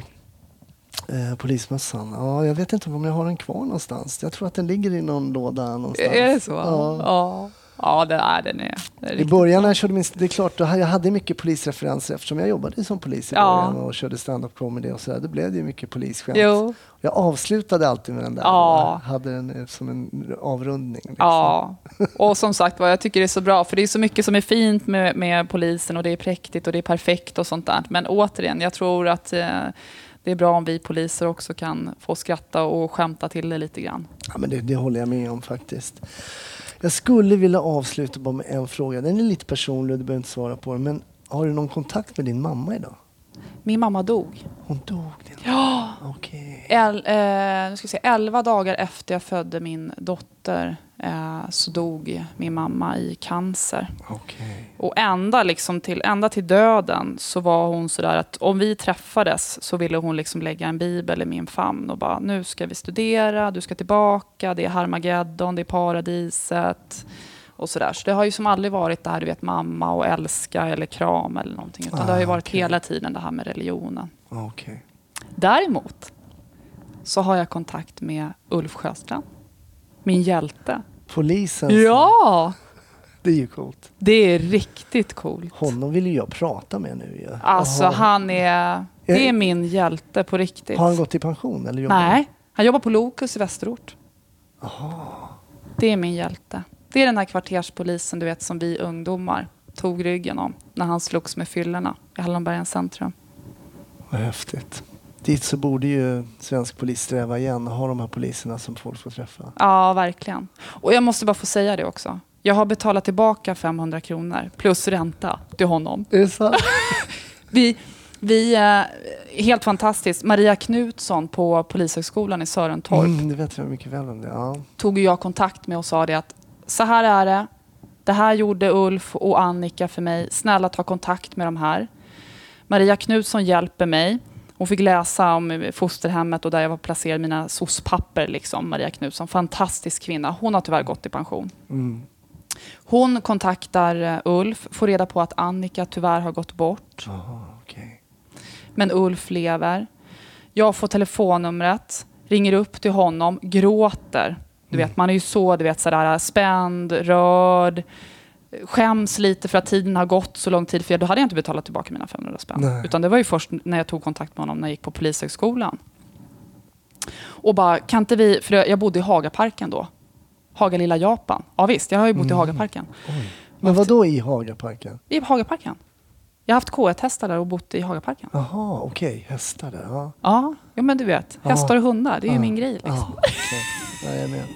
Eh, polismössan. Ja, jag vet inte om jag har den kvar någonstans. Jag tror att den ligger i någon låda någonstans. Är det så? Ja. Ja. Ja, det är den. Är, det är I början när jag körde min, det är klart, jag hade mycket polisreferenser eftersom jag jobbade som polis i början ja. och körde stand-up comedy och sådär. Då blev det ju mycket polisskämt. Jo. Jag avslutade alltid med den där. Ja. Jag hade den som en avrundning. Liksom. Ja, och som sagt vad jag tycker det är så bra. För det är så mycket som är fint med, med polisen och det är präktigt och det är perfekt och sånt där. Men återigen, jag tror att eh, det är bra om vi poliser också kan få skratta och skämta till det lite grann. Ja, men det, det håller jag med om faktiskt. Jag skulle vilja avsluta bara med en fråga. Den är lite personlig och du behöver inte svara på den. Men har du någon kontakt med din mamma idag? Min mamma dog. Hon dog? Din Ja! Okej. El, eh, nu ska vi se, elva dagar efter jag födde min dotter eh, så dog min mamma i cancer. Okej. Och ända, liksom till, ända till döden så var hon sådär att om vi träffades så ville hon liksom lägga en bibel i min famn och bara nu ska vi studera, du ska tillbaka, det är Harmageddon, det är paradiset och sådär. Så det har ju som aldrig varit det här du vet mamma och älska eller kram eller någonting utan ah, det har ju varit okay. hela tiden det här med religionen. Okay. Däremot så har jag kontakt med Ulf Sjöstrand, min hjälte. Polisen? Ja! Det är ju coolt. Det är riktigt coolt. Honom vill ju jag prata med nu. Ja. Alltså Aha. han är... Det är min hjälte på riktigt. Har han gått i pension? Eller jobbar Nej, han? han jobbar på Lokus i Västerort. Aha. Det är min hjälte. Det är den här kvarterspolisen du vet som vi ungdomar tog ryggen om när han slogs med fyllorna i Hallonbergens centrum. Vad häftigt. Dit så borde ju svensk polis sträva igen och ha de här poliserna som folk får träffa. Ja, verkligen. Och jag måste bara få säga det också. Jag har betalat tillbaka femhundra kronor plus ränta till honom. Är det sant? vi, vi är helt fantastiskt. Maria Knutsson på Polishögskolan i Sörentorp. Mm, det vet jag mycket väl om det. Ja. Tog jag kontakt med och sa det att så här är det. Det här gjorde Ulf och Annika för mig. Snälla ta kontakt med de här. Maria Knutsson hjälper mig. Hon fick läsa om fosterhemmet och där jag var placerad mina S O S-papper. Liksom, Maria Knutsson, fantastisk kvinna. Hon har tyvärr gått i pension. Mm. Hon kontaktar Ulf, får reda på att Annika tyvärr har gått bort. Aha, okay. Men Ulf lever. Jag får telefonnumret, ringer upp till honom, gråter. Du vet, man är ju så, du vet, sådär spänd, rörd. Skäms lite för att tiden har gått så lång tid. För då hade jag inte betalat tillbaka mina femhundra spänn. Nej. Utan det var ju först när jag tog kontakt med honom när jag gick på Polishögskolan. Och bara, kan inte vi... För jag bodde i Hagaparken då. Haga lilla Japan. Ja visst, jag har ju bott mm. i Hagaparken. Oj. Men vad då i Hagaparken? I Hagaparken. Jag har haft K ett-hästar där och bott i Hagaparken. Jaha, okej. Okay. Hästar där. Ja, ja, ja men du vet. Hästar och hundar, det är ju ja. min grej. Liksom. Ja, okay. Ja, jag är med.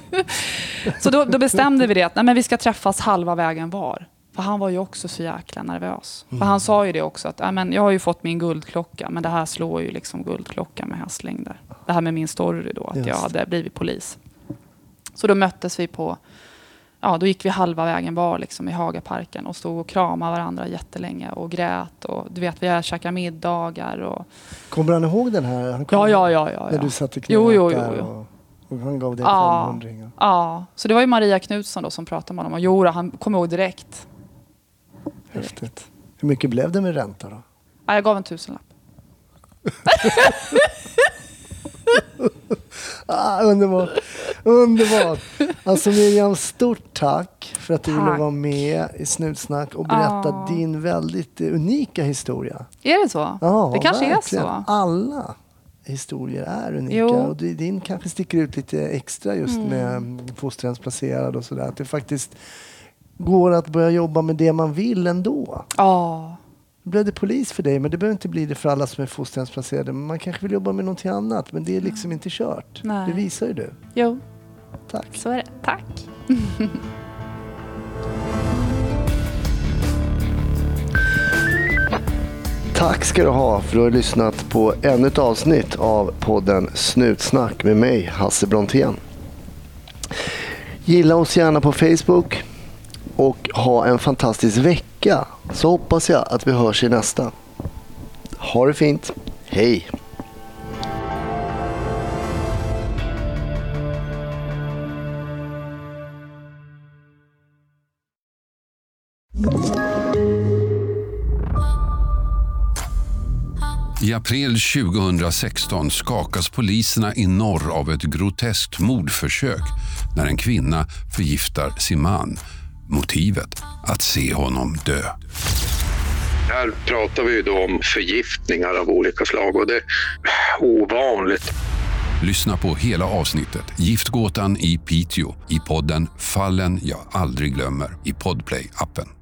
Så då, då bestämde vi det att nej, men vi ska träffas halva vägen var. För han var ju också så jäkla nervös. Mm. För han sa ju det också att nej, men jag har ju fått min guldklocka. Men det här slår ju liksom guldklocka med hästlängder. Det här med min story då. Att Just. jag hade blivit polis. Så då möttes vi på... Ja, då gick vi halva vägen var liksom i Hagaparken. Och stod och kramade varandra jättelänge. Och grät. Och du vet, vi har käkat middagar. Och... Kommer han ihåg den här? Han kom ja, ja, ja, ja, ja. När du satt i knät jo, jo, jo, där jo. Och... Och han gav dig ja, femhundra. Ja, så det var ju Maria Knutsson då som pratade med honom. Och Jora, han kom ihåg direkt. Häftigt. Hur mycket blev det med ränta då? Ja, jag gav en tusenlapp. ah, underbart. Underbart. Alltså Miriam, stort tack för att du tack. ville vara med i Snutsnack och berätta ah. din väldigt unika historia. Är det så? Ja, det kanske verkligen. är så. Alla historier är unika. Jo. Och din kanske sticker ut lite extra just mm. med fosterhemsplacerad och sådär. Att det faktiskt går att börja jobba med det man vill ändå. Ja. Nu blev det polis för dig, men det behöver inte bli det för alla som är fosterhemsplacerade. Man kanske vill jobba med någonting annat, men det är liksom inte kört. Nej. Det visar ju du. Jo. Tack. Så är det. Tack. Tack ska du ha för att du har lyssnat på ännu ett avsnitt av podden Snutsnack med mig, Hasse Brontén. Gilla oss gärna på Facebook och ha en fantastisk vecka. Så hoppas jag att vi hörs i nästa. Ha det fint. Hej! I april tjugohundrasexton skakas poliserna i norr av ett groteskt mordförsök när en kvinna förgiftar sin man. Motivet att se honom dö. Här pratar vi ju då om förgiftningar av olika slag och det är ovanligt. Lyssna på hela avsnittet Giftgåtan i Piteå i podden Fallen jag aldrig glömmer i Podplay-appen.